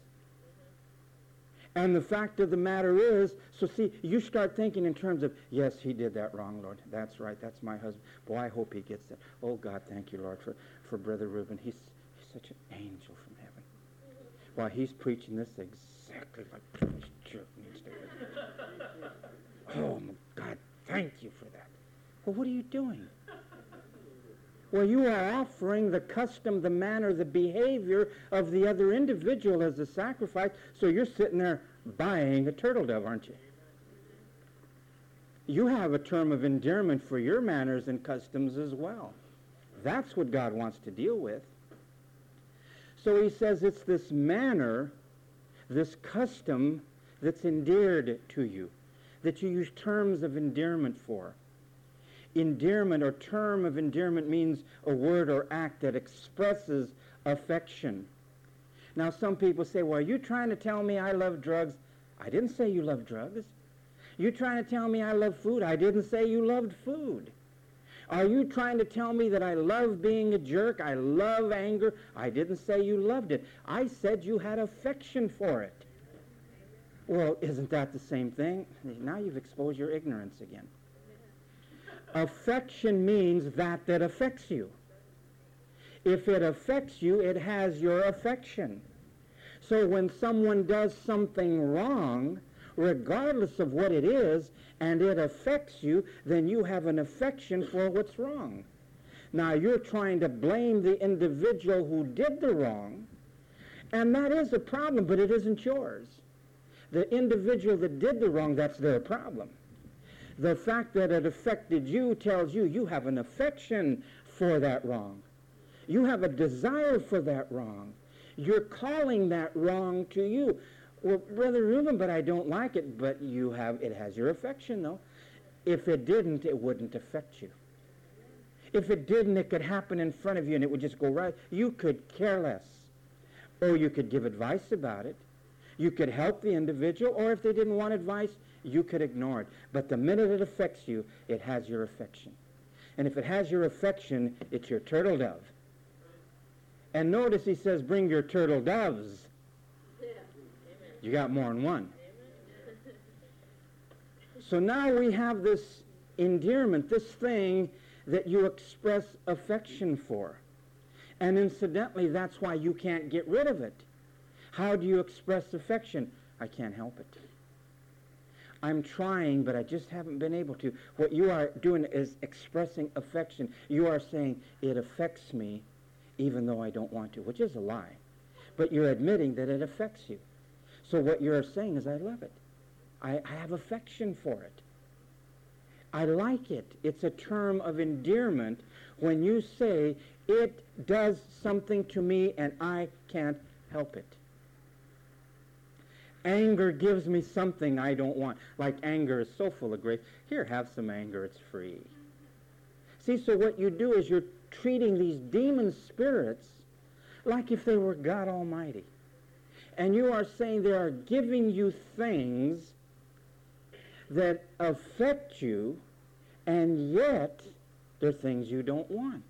A: And the fact of the matter is, so see, you start thinking in terms of, yes, he did that wrong, Lord. That's right, that's my husband. Boy, I hope he gets that. Oh God, thank you, Lord, for Brother Reuben. He's such an angel from heaven. Why, he's preaching this exactly like this jerk needs to hear. Oh, my God, thank you for that. Well, what are you doing? Well, you are offering the custom, the manner, the behavior of the other individual as a sacrifice, so you're sitting there buying a turtle dove, aren't you? You have a term of endearment for your manners and customs as well. That's what God wants to deal with. So he says it's this manner, this custom that's endeared to you, that you use terms of endearment for. Endearment or term of endearment means a word or act that expresses affection. Now some people say, well, are you trying to tell me I love drugs? I didn't say you love drugs. You trying to tell me I love food? I didn't say you loved food. Are you trying to tell me that I love being a jerk? I love anger? I didn't say you loved it. I said you had affection for it. Well, isn't that the same thing? Now you've exposed your ignorance again. Affection means that affects you. If it affects you, it has your affection. So when someone does something wrong, regardless of what it is, and it affects you, then you have an affection for what's wrong. Now you're trying to blame the individual who did the wrong, and that is a problem, but it isn't yours. The individual that did the wrong, that's their problem. The fact that it affected you tells you you have an affection for that wrong. You have a desire for that wrong. You're calling that wrong to you. Well, Brother Reuben, but I don't like it. But it has your affection, though. If it didn't, it wouldn't affect you. If it didn't, it could happen in front of you and it would just go right. You could care less. Or you could give advice about it. You could help the individual, or if they didn't want advice, you could ignore it. But the minute it affects you, it has your affection. And if it has your affection, it's your turtle dove. And notice he says, bring your turtle doves. You got more than one. So now we have this endearment, this thing that you express affection for. And incidentally, that's why you can't get rid of it. How do you express affection? I can't help it. I'm trying, but I just haven't been able to. What you are doing is expressing affection. You are saying, it affects me even though I don't want to, which is a lie. But you're admitting that it affects you. So what you're saying is, I love it. I have affection for it. I like it. It's a term of endearment when you say, it does something to me and I can't help it. Anger gives me something I don't want. Like anger is so full of grace. Here, have some anger. It's free. See, so what you do is you're treating these demon spirits like if they were God Almighty. And you are saying they are giving you things that affect you, and yet they're things you don't want.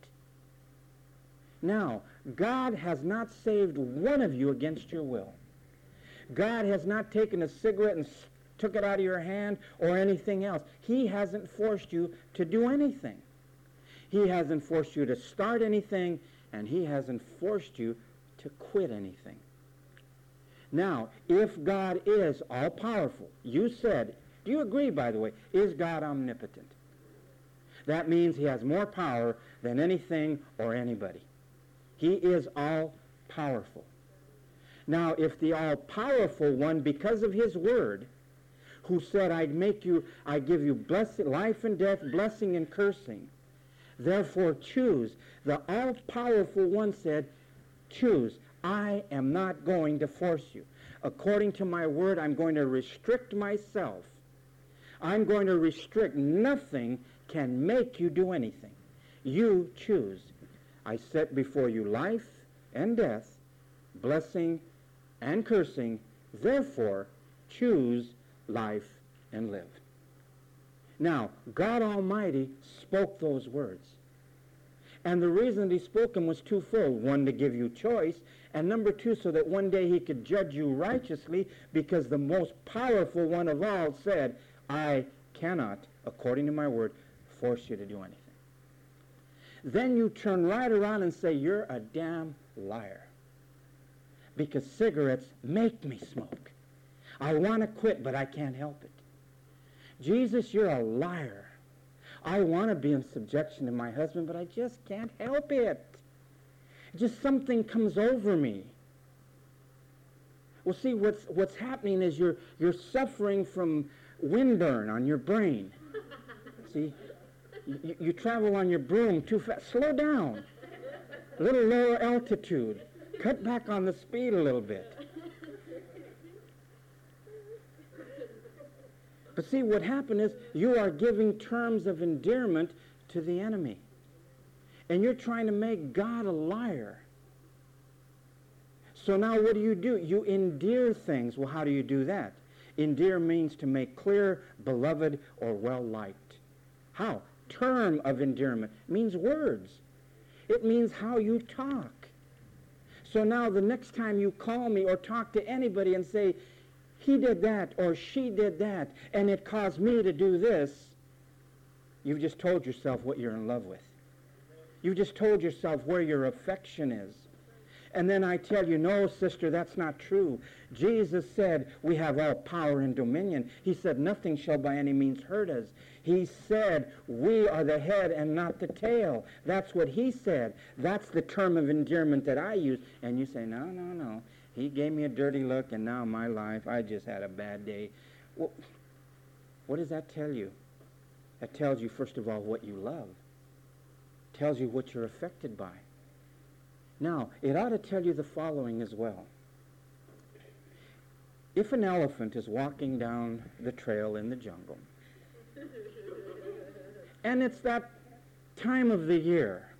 A: Now, God has not saved one of you against your will. God has not taken a cigarette and took it out of your hand or anything else. He hasn't forced you to do anything. He hasn't forced you to start anything, and he hasn't forced you to quit anything. Now, if God is all-powerful, you said, do you agree, by the way, is God omnipotent? That means he has more power than anything or anybody. He is all-powerful. Now, if the all-powerful one, because of his word, who said, I give you life and death, blessing and cursing, therefore choose. The all-powerful one said, choose. I am not going to force you. According to my word, I'm going to restrict myself. I'm going to restrict. Nothing can make you do anything. You choose. I set before you life and death, blessing and cursing. Therefore, choose life and live. Now, God Almighty spoke those words. And the reason that he spoke them was twofold. One, to give you choice, and number two, so that one day he could judge you righteously, because the most powerful one of all said, I cannot, according to my word, force you to do anything. Then you turn right around and say, you're a damn liar. Because cigarettes make me smoke. I want to quit, but I can't help it. Jesus, you're a liar. I want to be in subjection to my husband, but I just can't help it. Just something comes over me. Well, see, what's happening is you're suffering from windburn on your brain. See, you travel on your broom too fast. Slow down. A little lower altitude. Cut back on the speed a little bit. But see, what happened is you are giving terms of endearment to the enemy. And you're trying to make God a liar. So now what do? You endear things. Well, how do you do that? Endear means to make clear, beloved, or well-liked. How? Term of endearment means words. It means how you talk. So now the next time you call me or talk to anybody and say, he did that or she did that, and it caused me to do this, you've just told yourself what you're in love with. You've just told yourself where your affection is. And then I tell you, no, sister, that's not true. Jesus said we have all power and dominion. He said nothing shall by any means hurt us. He said we are the head and not the tail. That's what he said. That's the term of endearment that I use. And you say, no, no, no. He gave me a dirty look, and now my life, I just had a bad day. Well, what does that tell you? That tells you, first of all, what you love. It tells you what you're affected by. Now, it ought to tell you the following as well. If an elephant is walking down the trail in the jungle, and it's that time of the year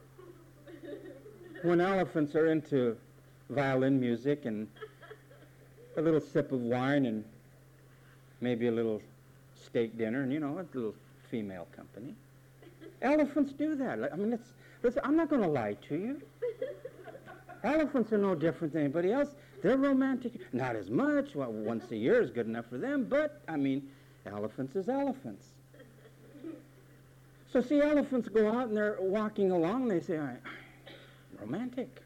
A: when elephants are into violin music and a little sip of wine and maybe a little steak dinner and, a little female company. Elephants do that. I mean, listen, I'm not going to lie to you. Elephants are no different than anybody else. They're romantic. Not as much. Well, once a year is good enough for them, but, elephants is elephants. So, see, elephants go out and they're walking along and they say, romantic.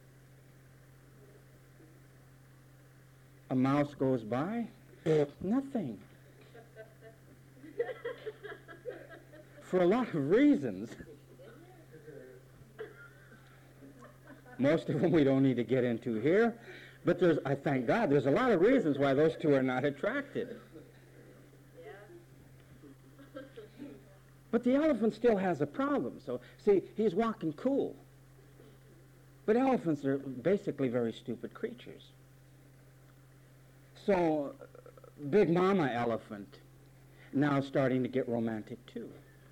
A: A mouse goes by, nothing. For a lot of reasons. Most of them we don't need to get into here. But I thank God, there's a lot of reasons why those two are not attracted. Yeah. But the elephant still has a problem. So, see, he's walking cool. But elephants are basically very stupid creatures. So, Big Mama elephant now starting to get romantic too.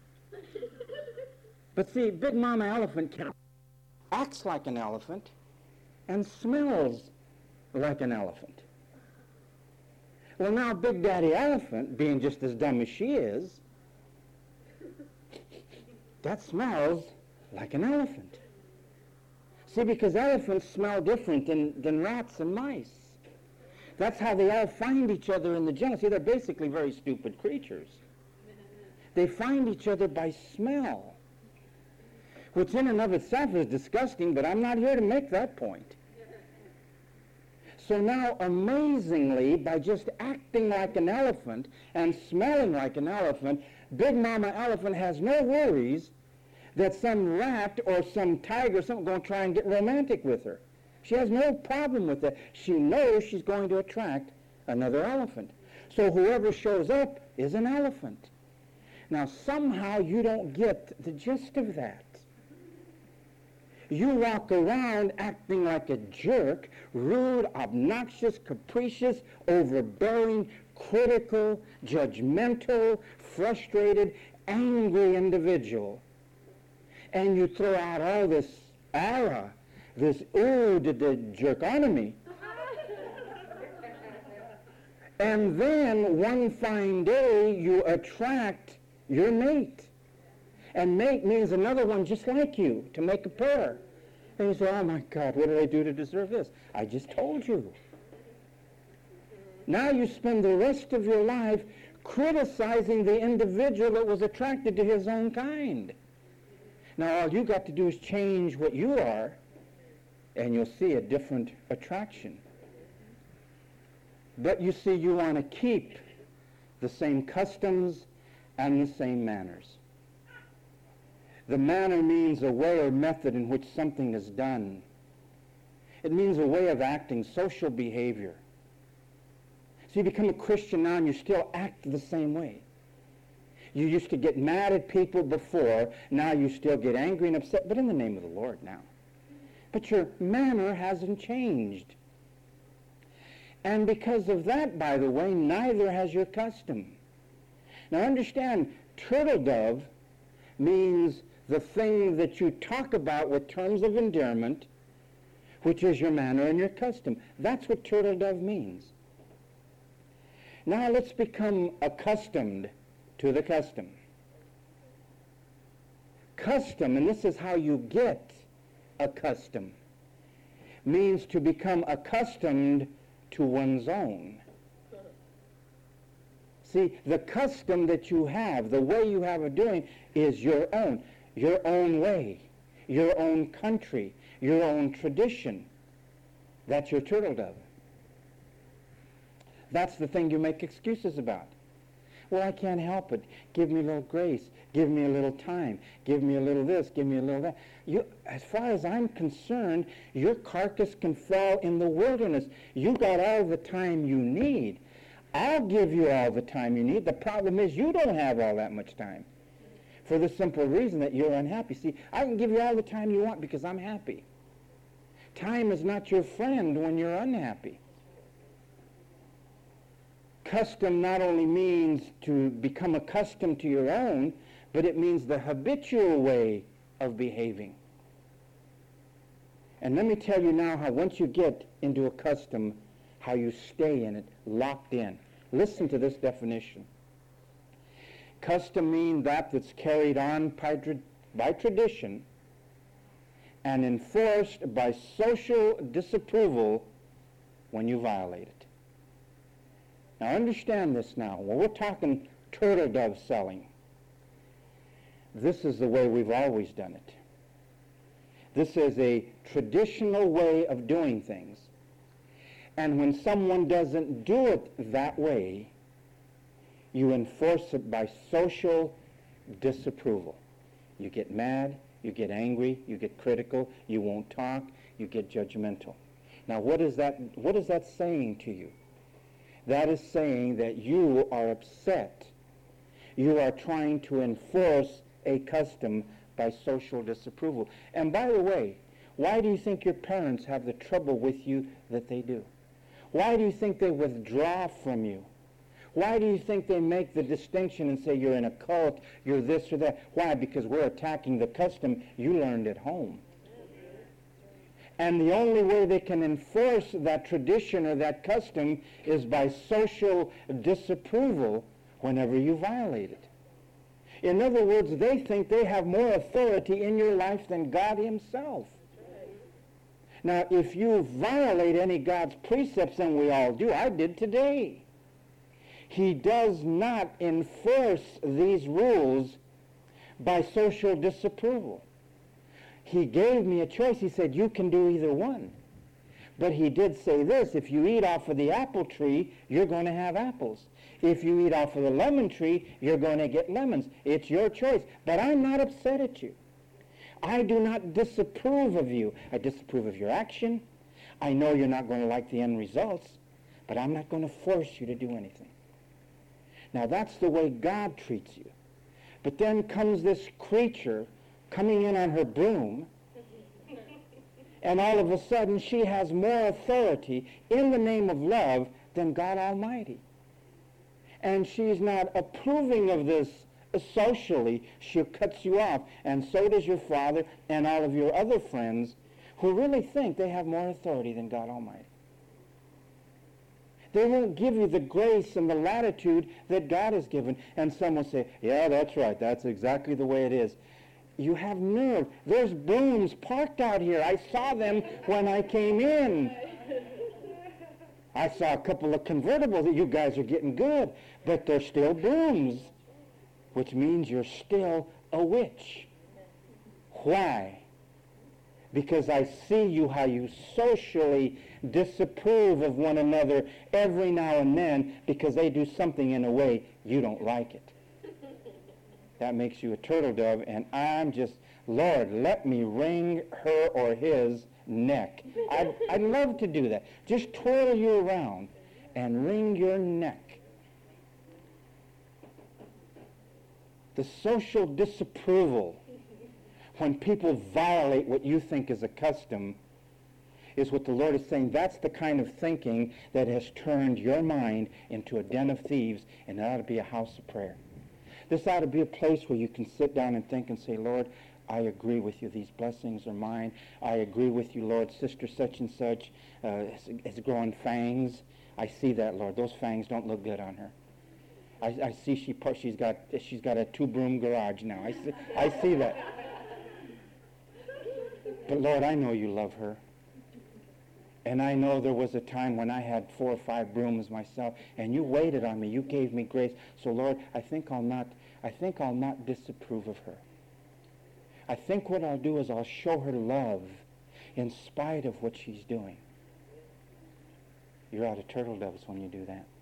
A: But see, Big Mama elephant acts like an elephant and smells like an elephant. Well, now Big Daddy elephant, being just as dumb as she is, that smells like an elephant. See, because elephants smell different than rats and mice. That's how they all find each other in the jungle. See, they're basically very stupid creatures. They find each other by smell, which in and of itself is disgusting, but I'm not here to make that point. So now, amazingly, by just acting like an elephant and smelling like an elephant, Big Mama elephant has no worries that some rat or some tiger or something going to try and get romantic with her. She has no problem with that. She knows she's going to attract another elephant. So whoever shows up is an elephant. Now, somehow you don't get the gist of that. You walk around acting like a jerk, rude, obnoxious, capricious, overbearing, critical, judgmental, frustrated, angry individual. And you throw out all this aura, this, ooh, did the jerkonomy. And then one fine day you attract your mate. And mate means another one just like you, to make a pair. And you say, oh my God, what did I do to deserve this? I just told you. Now you spend the rest of your life criticizing the individual that was attracted to his own kind. Now all you got to do is change what you are, and you'll see a different attraction. But you see, you want to keep the same customs and the same manners. The manner means a way or method in which something is done. It means a way of acting, social behavior. So you become a Christian now and you still act the same way. You used to get mad at people before, now you still get angry and upset, but in the name of the Lord now. But your manner hasn't changed. And because of that, by the way, neither has your custom. Now understand, turtle dove means the thing that you talk about with terms of endearment, which is your manner and your custom. That's what turtle dove means. Now let's become accustomed to the custom. Custom, and this is how you get accustomed, means to become accustomed to one's own. See, the custom that you have, the way you have of doing, is your own way, your own country, your own tradition. That's your turtle dove. That's the thing you make excuses about. Well, I can't help it. Give me a little grace. Give me a little time. Give me a little this. Give me a little that. As far as I'm concerned, your carcass can fall in the wilderness. You got all the time you need. I'll give you all the time you need. The problem is you don't have all that much time, for the simple reason that you're unhappy. See, I can give you all the time you want because I'm happy. Time is not your friend when you're unhappy. Custom not only means to become accustomed to your own, but it means the habitual way of behaving. And let me tell you now how once you get into a custom, how you stay in it, locked in. Listen to this definition. Custom means that that's carried on by tradition and enforced by social disapproval when you violate it. Now understand this now. When we're talking turtle dove selling, this is the way we've always done it. This is a traditional way of doing things. And when someone doesn't do it that way, you enforce it by social disapproval. You get mad, you get angry, you get critical, you won't talk, you get judgmental. Now what is that saying to you? That is saying that you are upset. You are trying to enforce a custom by social disapproval. And by the way, why do you think your parents have the trouble with you that they do? Why do you think they withdraw from you? Why do you think they make the distinction and say you're in a cult, you're this or that? Why? Because we're attacking the custom you learned at home. And the only way they can enforce that tradition or that custom is by social disapproval whenever you violate it. In other words, they think they have more authority in your life than God himself. Now, if you violate any God's precepts, and we all do, I did today, he does not enforce these rules by social disapproval. He gave me a choice. He said, you can do either one. But he did say this, if you eat off of the apple tree, you're going to have apples. If you eat off of the lemon tree, you're going to get lemons. It's your choice. But I'm not upset at you. I do not disapprove of you. I disapprove of your action. I know you're not going to like the end results, but I'm not going to force you to do anything. Now that's the way God treats you. But then comes this creature coming in on her broom, and all of a sudden she has more authority in the name of love than God Almighty. And she's not approving of this socially. She cuts you off, and so does your father and all of your other friends who really think they have more authority than God Almighty. They won't give you the grace and the latitude that God has given. And some will say, yeah, that's right. That's exactly the way it is. You have nerve. There's brooms parked out here. I saw them when I came in. I saw a couple of convertibles. You guys are getting good. But they're still brooms, which means you're still a witch. Why? Because I see you how you socially disapprove of one another every now and then because they do something in a way you don't like it. That makes you a turtle dove, and I'm just, Lord, let me wring her or his neck. I'd love to do that. Just twirl you around and wring your neck. The social disapproval when people violate what you think is a custom is what the Lord is saying. That's the kind of thinking that has turned your mind into a den of thieves, and it ought to be a house of prayer. This ought to be a place where you can sit down and think and say, Lord, I agree with you. These blessings are mine. I agree with you, Lord. Sister such and such is growing fangs. I see that, Lord. Those fangs don't look good on her. I see she's got a 2-broom garage now. I see that. But Lord, I know you love her. And I know there was a time when I had 4 or 5 brooms myself, and you waited on me. You gave me grace. So Lord, I think I'll not disapprove of her. I think what I'll do is I'll show her love in spite of what she's doing. You're out of turtle doves when you do that.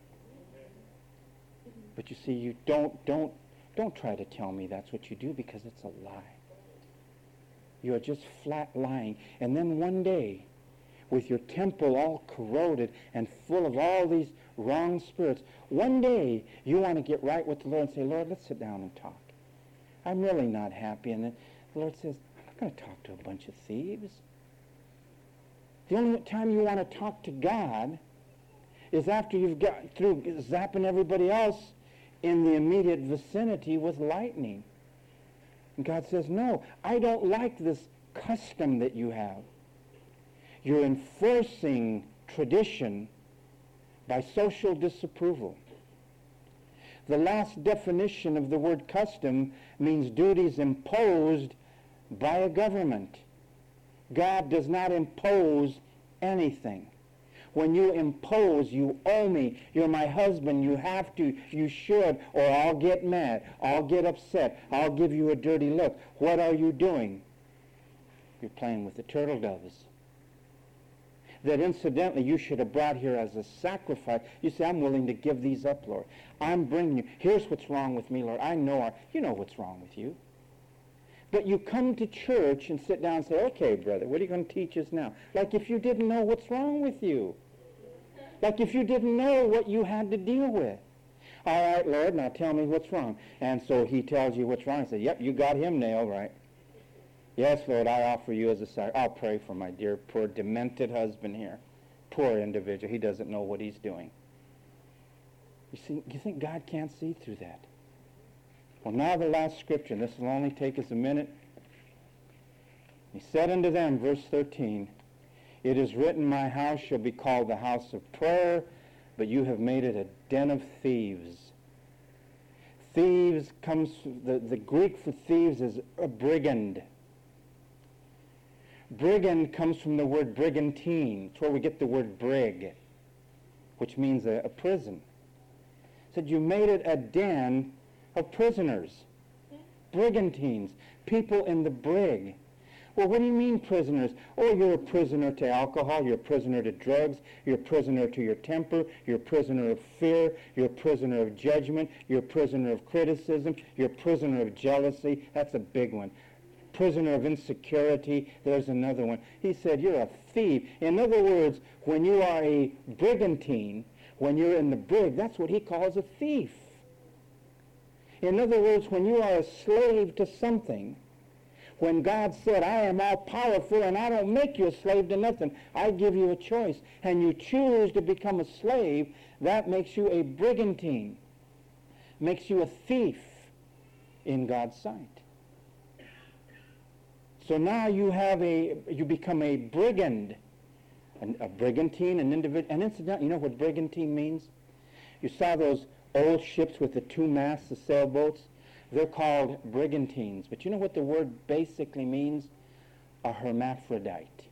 A: But you see, you don't try to tell me that's what you do, because it's a lie. You are just flat lying. And then one day, with your temple all corroded and full of all these wrong spirits, one day you want to get right with the Lord and say, Lord, let's sit down and talk. I'm really not happy. And then the Lord says, I'm not going to talk to a bunch of thieves. The only time you want to talk to God is after you've got through zapping everybody else in the immediate vicinity with lightning. And God says, no, I don't like this custom that you have. You're enforcing tradition by social disapproval. The last definition of the word custom means duties imposed by a government. God does not impose anything. When you impose, you owe me, you're my husband, you have to, you should, or I'll get mad, I'll get upset, I'll give you a dirty look. What are you doing? You're playing with the turtle doves. That incidentally you should have brought here as a sacrifice. You say, I'm willing to give these up, Lord. I'm bringing you. Here's what's wrong with me, Lord. You know what's wrong with you. But you come to church and sit down and say, okay, brother, what are you going to teach us now? Like if you didn't know what's wrong with you. Like if you didn't know what you had to deal with. All right, Lord, now tell me what's wrong. And so he tells you what's wrong. I say, yep, you got him nailed right. Yes, Lord, I offer you as a sacrifice. I'll pray for my dear, poor, demented husband here. Poor individual. He doesn't know what he's doing. You think God can't see through that? Well, now the last scripture, and this will only take us a minute. He said unto them, verse 13, it is written, my house shall be called the house of prayer, but you have made it a den of thieves. Thieves comes, the Greek for thieves is a brigand. Brigand comes from the word brigantine. It's where we get the word brig, which means a prison. It said you made it a den of prisoners, brigantines, people in the brig. Well, what do you mean prisoners? Oh, you're a prisoner to alcohol, you're a prisoner to drugs, you're a prisoner to your temper, you're a prisoner of fear, you're a prisoner of judgment, you're a prisoner of criticism, you're a prisoner of jealousy. That's a big one. Prisoner of insecurity, there's another one. He said, you're a thief. In other words, when you are a brigantine, when you're in the brig, that's what he calls a thief. In other words, when you are a slave to something, when God said, I am all powerful and I don't make you a slave to nothing, I give you a choice, and you choose to become a slave, that makes you a brigantine, makes you a thief in God's sight. So now you become a brigand, a brigantine, an individual. And incidentally, you know what brigantine means? You saw those old ships with the 2 masts, the sailboats? They're called brigantines. But you know what the word basically means? A hermaphrodite.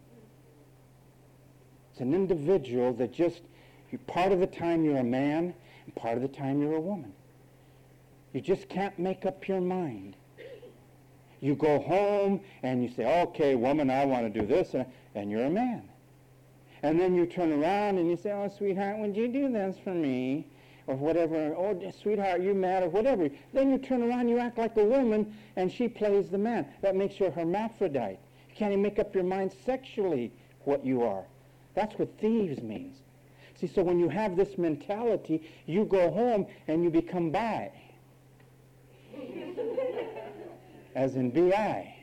A: It's an individual that part of the time you're a man, and part of the time you're a woman. You just can't make up your mind. You go home and you say, okay, woman, I want to do this, and you're a man. And then you turn around and you say, oh, sweetheart, would you do this for me? Or whatever, oh, sweetheart, you mad, or whatever. Then you turn around, you act like a woman, and she plays the man. That makes you a hermaphrodite. You can't even make up your mind sexually what you are. That's what thieves means. See, so when you have this mentality, you go home and you become bi. As in B-I.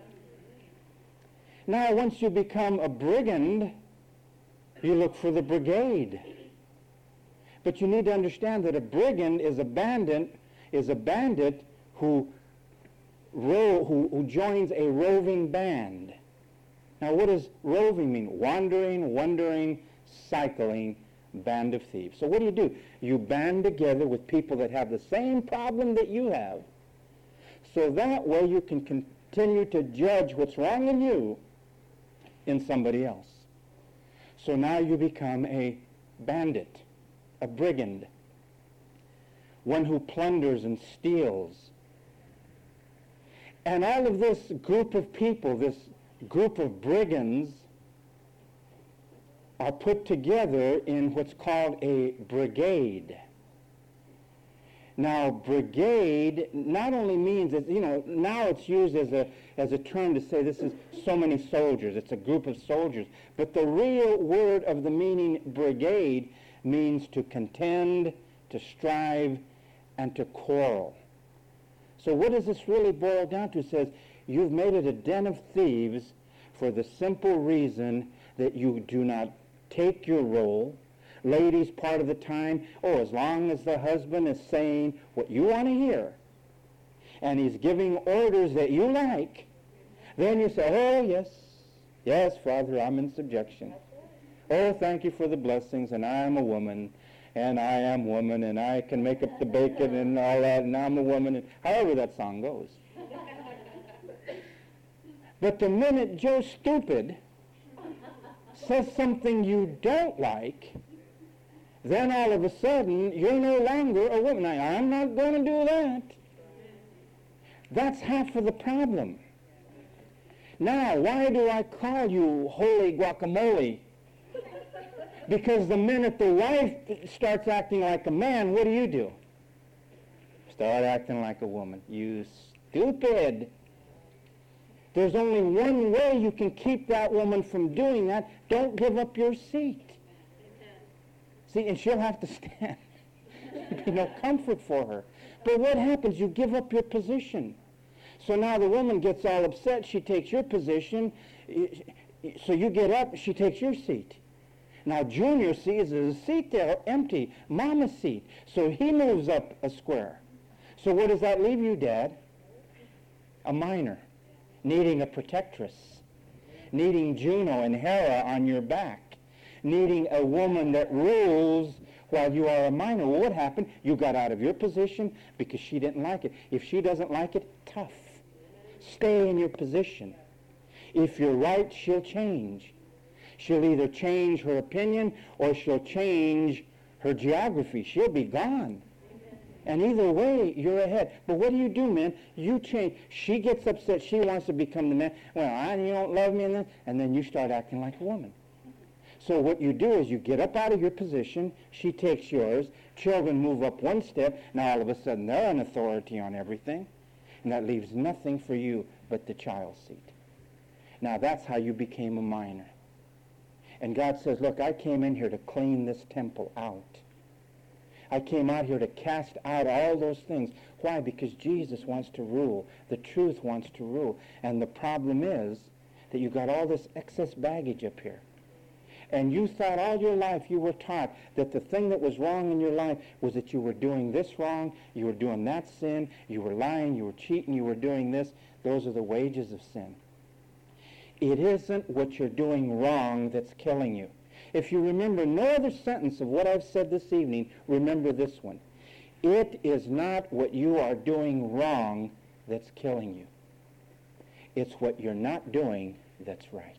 A: Now, once you become a brigand, you look for the brigade. But you need to understand that a brigand is a bandit who who joins a roving band. Now, what does roving mean? Wandering, wandering, cycling, band of thieves. So what do? You band together with people that have the same problem that you have. So that way you can continue to judge what's wrong in you in somebody else. So now you become a bandit, a brigand, one who plunders and steals. And all of this group of people, this group of brigands, are put together in what's called a brigade. Now, brigade not only means that, now it's used as a term to say this is so many soldiers. It's a group of soldiers. But the real word of the meaning brigade means to contend, to strive, and to quarrel. So what does this really boil down to? It says, you've made it a den of thieves for the simple reason that you do not take your role. Ladies, part of the time, as long as the husband is saying what you want to hear, and he's giving orders that you like, then you say, yes, Father, I'm in subjection. Oh, thank you for the blessings, and I am a woman, and I am woman, and I can make up the bacon and all that, and I'm a woman, and however that song goes. But the minute Joe Stupid says something you don't like, then all of a sudden you're no longer a woman. Now, I'm not going to do that. That's half of the problem. Now, why do I call you holy guacamole? Because the minute the wife starts acting like a man, what do? Start acting like a woman. You stupid. There's only one way you can keep that woman from doing that. Don't give up your seat. See, and she'll have to stand. There'll be no comfort for her. But what happens? You give up your position. So now the woman gets all upset. She takes your position. So you get up. She takes your seat. Now Junior sees there's a seat there empty. Mama's seat. So he moves up a square. So where does that leave you, Dad? A minor. Needing a protectress. Needing Juno and Hera on your back. Needing a woman that rules while you are a minor. Well, what happened? You got out of your position because she didn't like it. If she doesn't like it, tough. Stay in your position. If you're right, she'll change. She'll either change her opinion or she'll change her geography. She'll be gone. And either way, you're ahead. But what do, man? You change. She gets upset. She wants to become the man. Well, you don't love me. And then you start acting like a woman. So what you do is you get up out of your position, she takes yours, children move up one step, now all of a sudden they're an authority on everything, and that leaves nothing for you but the child's seat. Now that's how you became a minor. And God says, look, I came in here to clean this temple out. I came out here to cast out all those things. Why? Because Jesus wants to rule. The truth wants to rule. And the problem is that you got all this excess baggage up here. And you thought all your life you were taught that the thing that was wrong in your life was that you were doing this wrong, you were doing that sin, you were lying, you were cheating, you were doing this. Those are the wages of sin. It isn't what you're doing wrong that's killing you. If you remember no other sentence of what I've said this evening, remember this one. It is not what you are doing wrong that's killing you. It's what you're not doing that's right.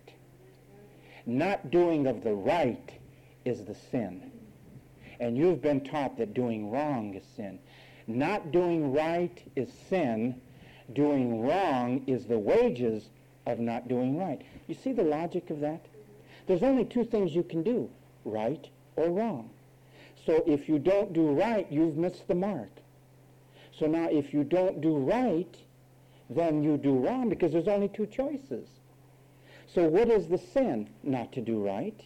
A: Not doing of the right is the sin. And you've been taught that doing wrong is sin. Not doing right is sin. Doing wrong is the wages of not doing right. You see the logic of that? There's only two things you can do, right or wrong. So if you don't do right, you've missed the mark. So now if you don't do right, then you do wrong because there's only two choices. So what is the sin? Not to do right.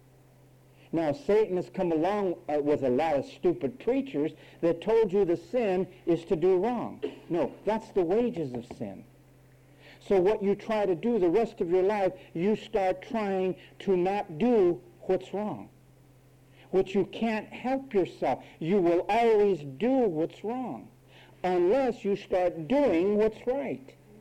A: Now Satan has come along with a lot of stupid preachers that told you the sin is to do wrong. No, that's the wages of sin. So what you try to do the rest of your life, you start trying to not do what's wrong. Which you can't help yourself. You will always do what's wrong unless you start doing what's right.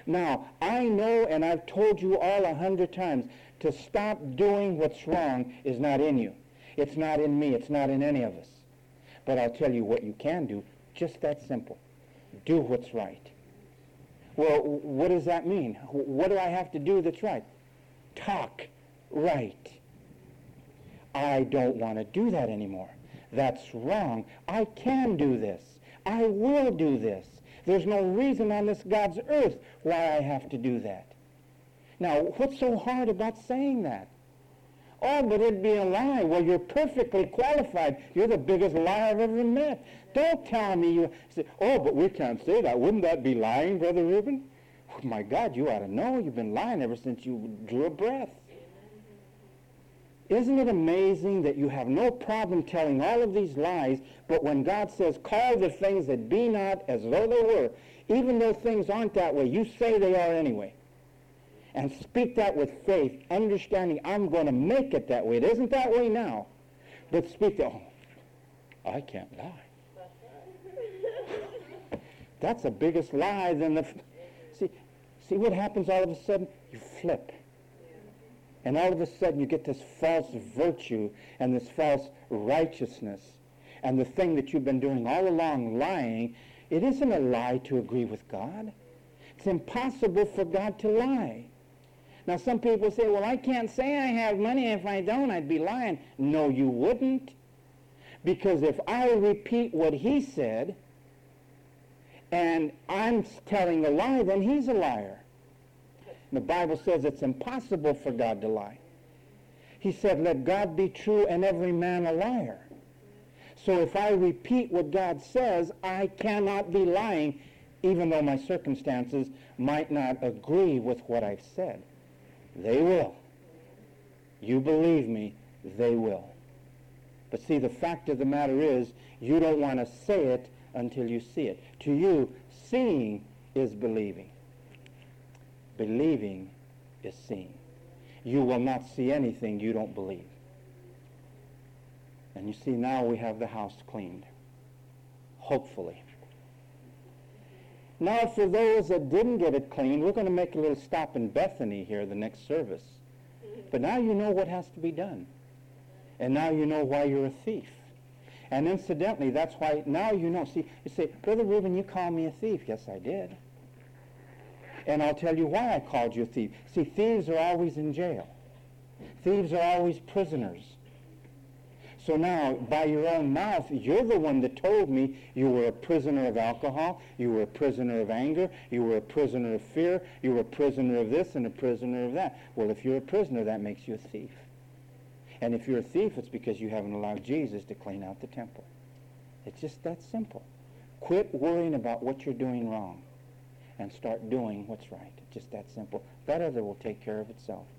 A: Now, I know, and I've told you all 100 times, to stop doing what's wrong is not in you. It's not in me. It's not in any of us. But I'll tell you what you can do, just that simple. Do what's right. Well, what does that mean? What do I have to do that's right? Talk right. I don't want to do that anymore. That's wrong. I can do this. I will do this. There's no reason on this God's earth why I have to do that. Now, what's so hard about saying that? Oh, but it'd be a lie. Well, you're perfectly qualified. You're the biggest liar I've ever met. Don't tell me you say, oh, but we can't say that. Wouldn't that be lying, Brother Reuben? Oh, my God, you ought to know. You've been lying ever since you drew a breath. Isn't it amazing that you have no problem telling all of these lies, but when God says, call the things that be not as though they were, even though things aren't that way, you say they are anyway. And speak that with faith, understanding I'm going to make it that way. It isn't that way now. But speak that, oh, I can't lie. That's the biggest lie than the... See what happens all of a sudden? You flip. And all of a sudden you get this false virtue and this false righteousness. And the thing that you've been doing all along, lying, it isn't a lie to agree with God. It's impossible for God to lie. Now some people say, well, I can't say I have money. If I don't, I'd be lying. No, you wouldn't. Because if I repeat what he said, and I'm telling a lie, then he's a liar. The Bible says it's impossible for God to lie. He said, let God be true and every man a liar. So if I repeat what God says, I cannot be lying, even though my circumstances might not agree with what I've said. They will. You believe me, they will. But see, the fact of the matter is, you don't want to say it until you see it. To you, seeing is believing. Believing is seeing. You will not see anything you don't believe. And you see, now we have the house cleaned. Hopefully. Now, for those that didn't get it cleaned, we're going to make a little stop in Bethany here the next service. But now you know what has to be done. And now you know why you're a thief. And incidentally, that's why now you know. See, you say, Brother Reuben, you called me a thief. Yes, I did. And I'll tell you why I called you a thief. See, thieves are always in jail. Thieves are always prisoners. So now, by your own mouth, you're the one that told me you were a prisoner of alcohol, you were a prisoner of anger, you were a prisoner of fear, you were a prisoner of this and a prisoner of that. Well, if you're a prisoner, that makes you a thief. And if you're a thief, it's because you haven't allowed Jesus to clean out the temple. It's just that simple. Quit worrying about what you're doing wrong and start doing what's right. It's just that simple. That other will take care of itself.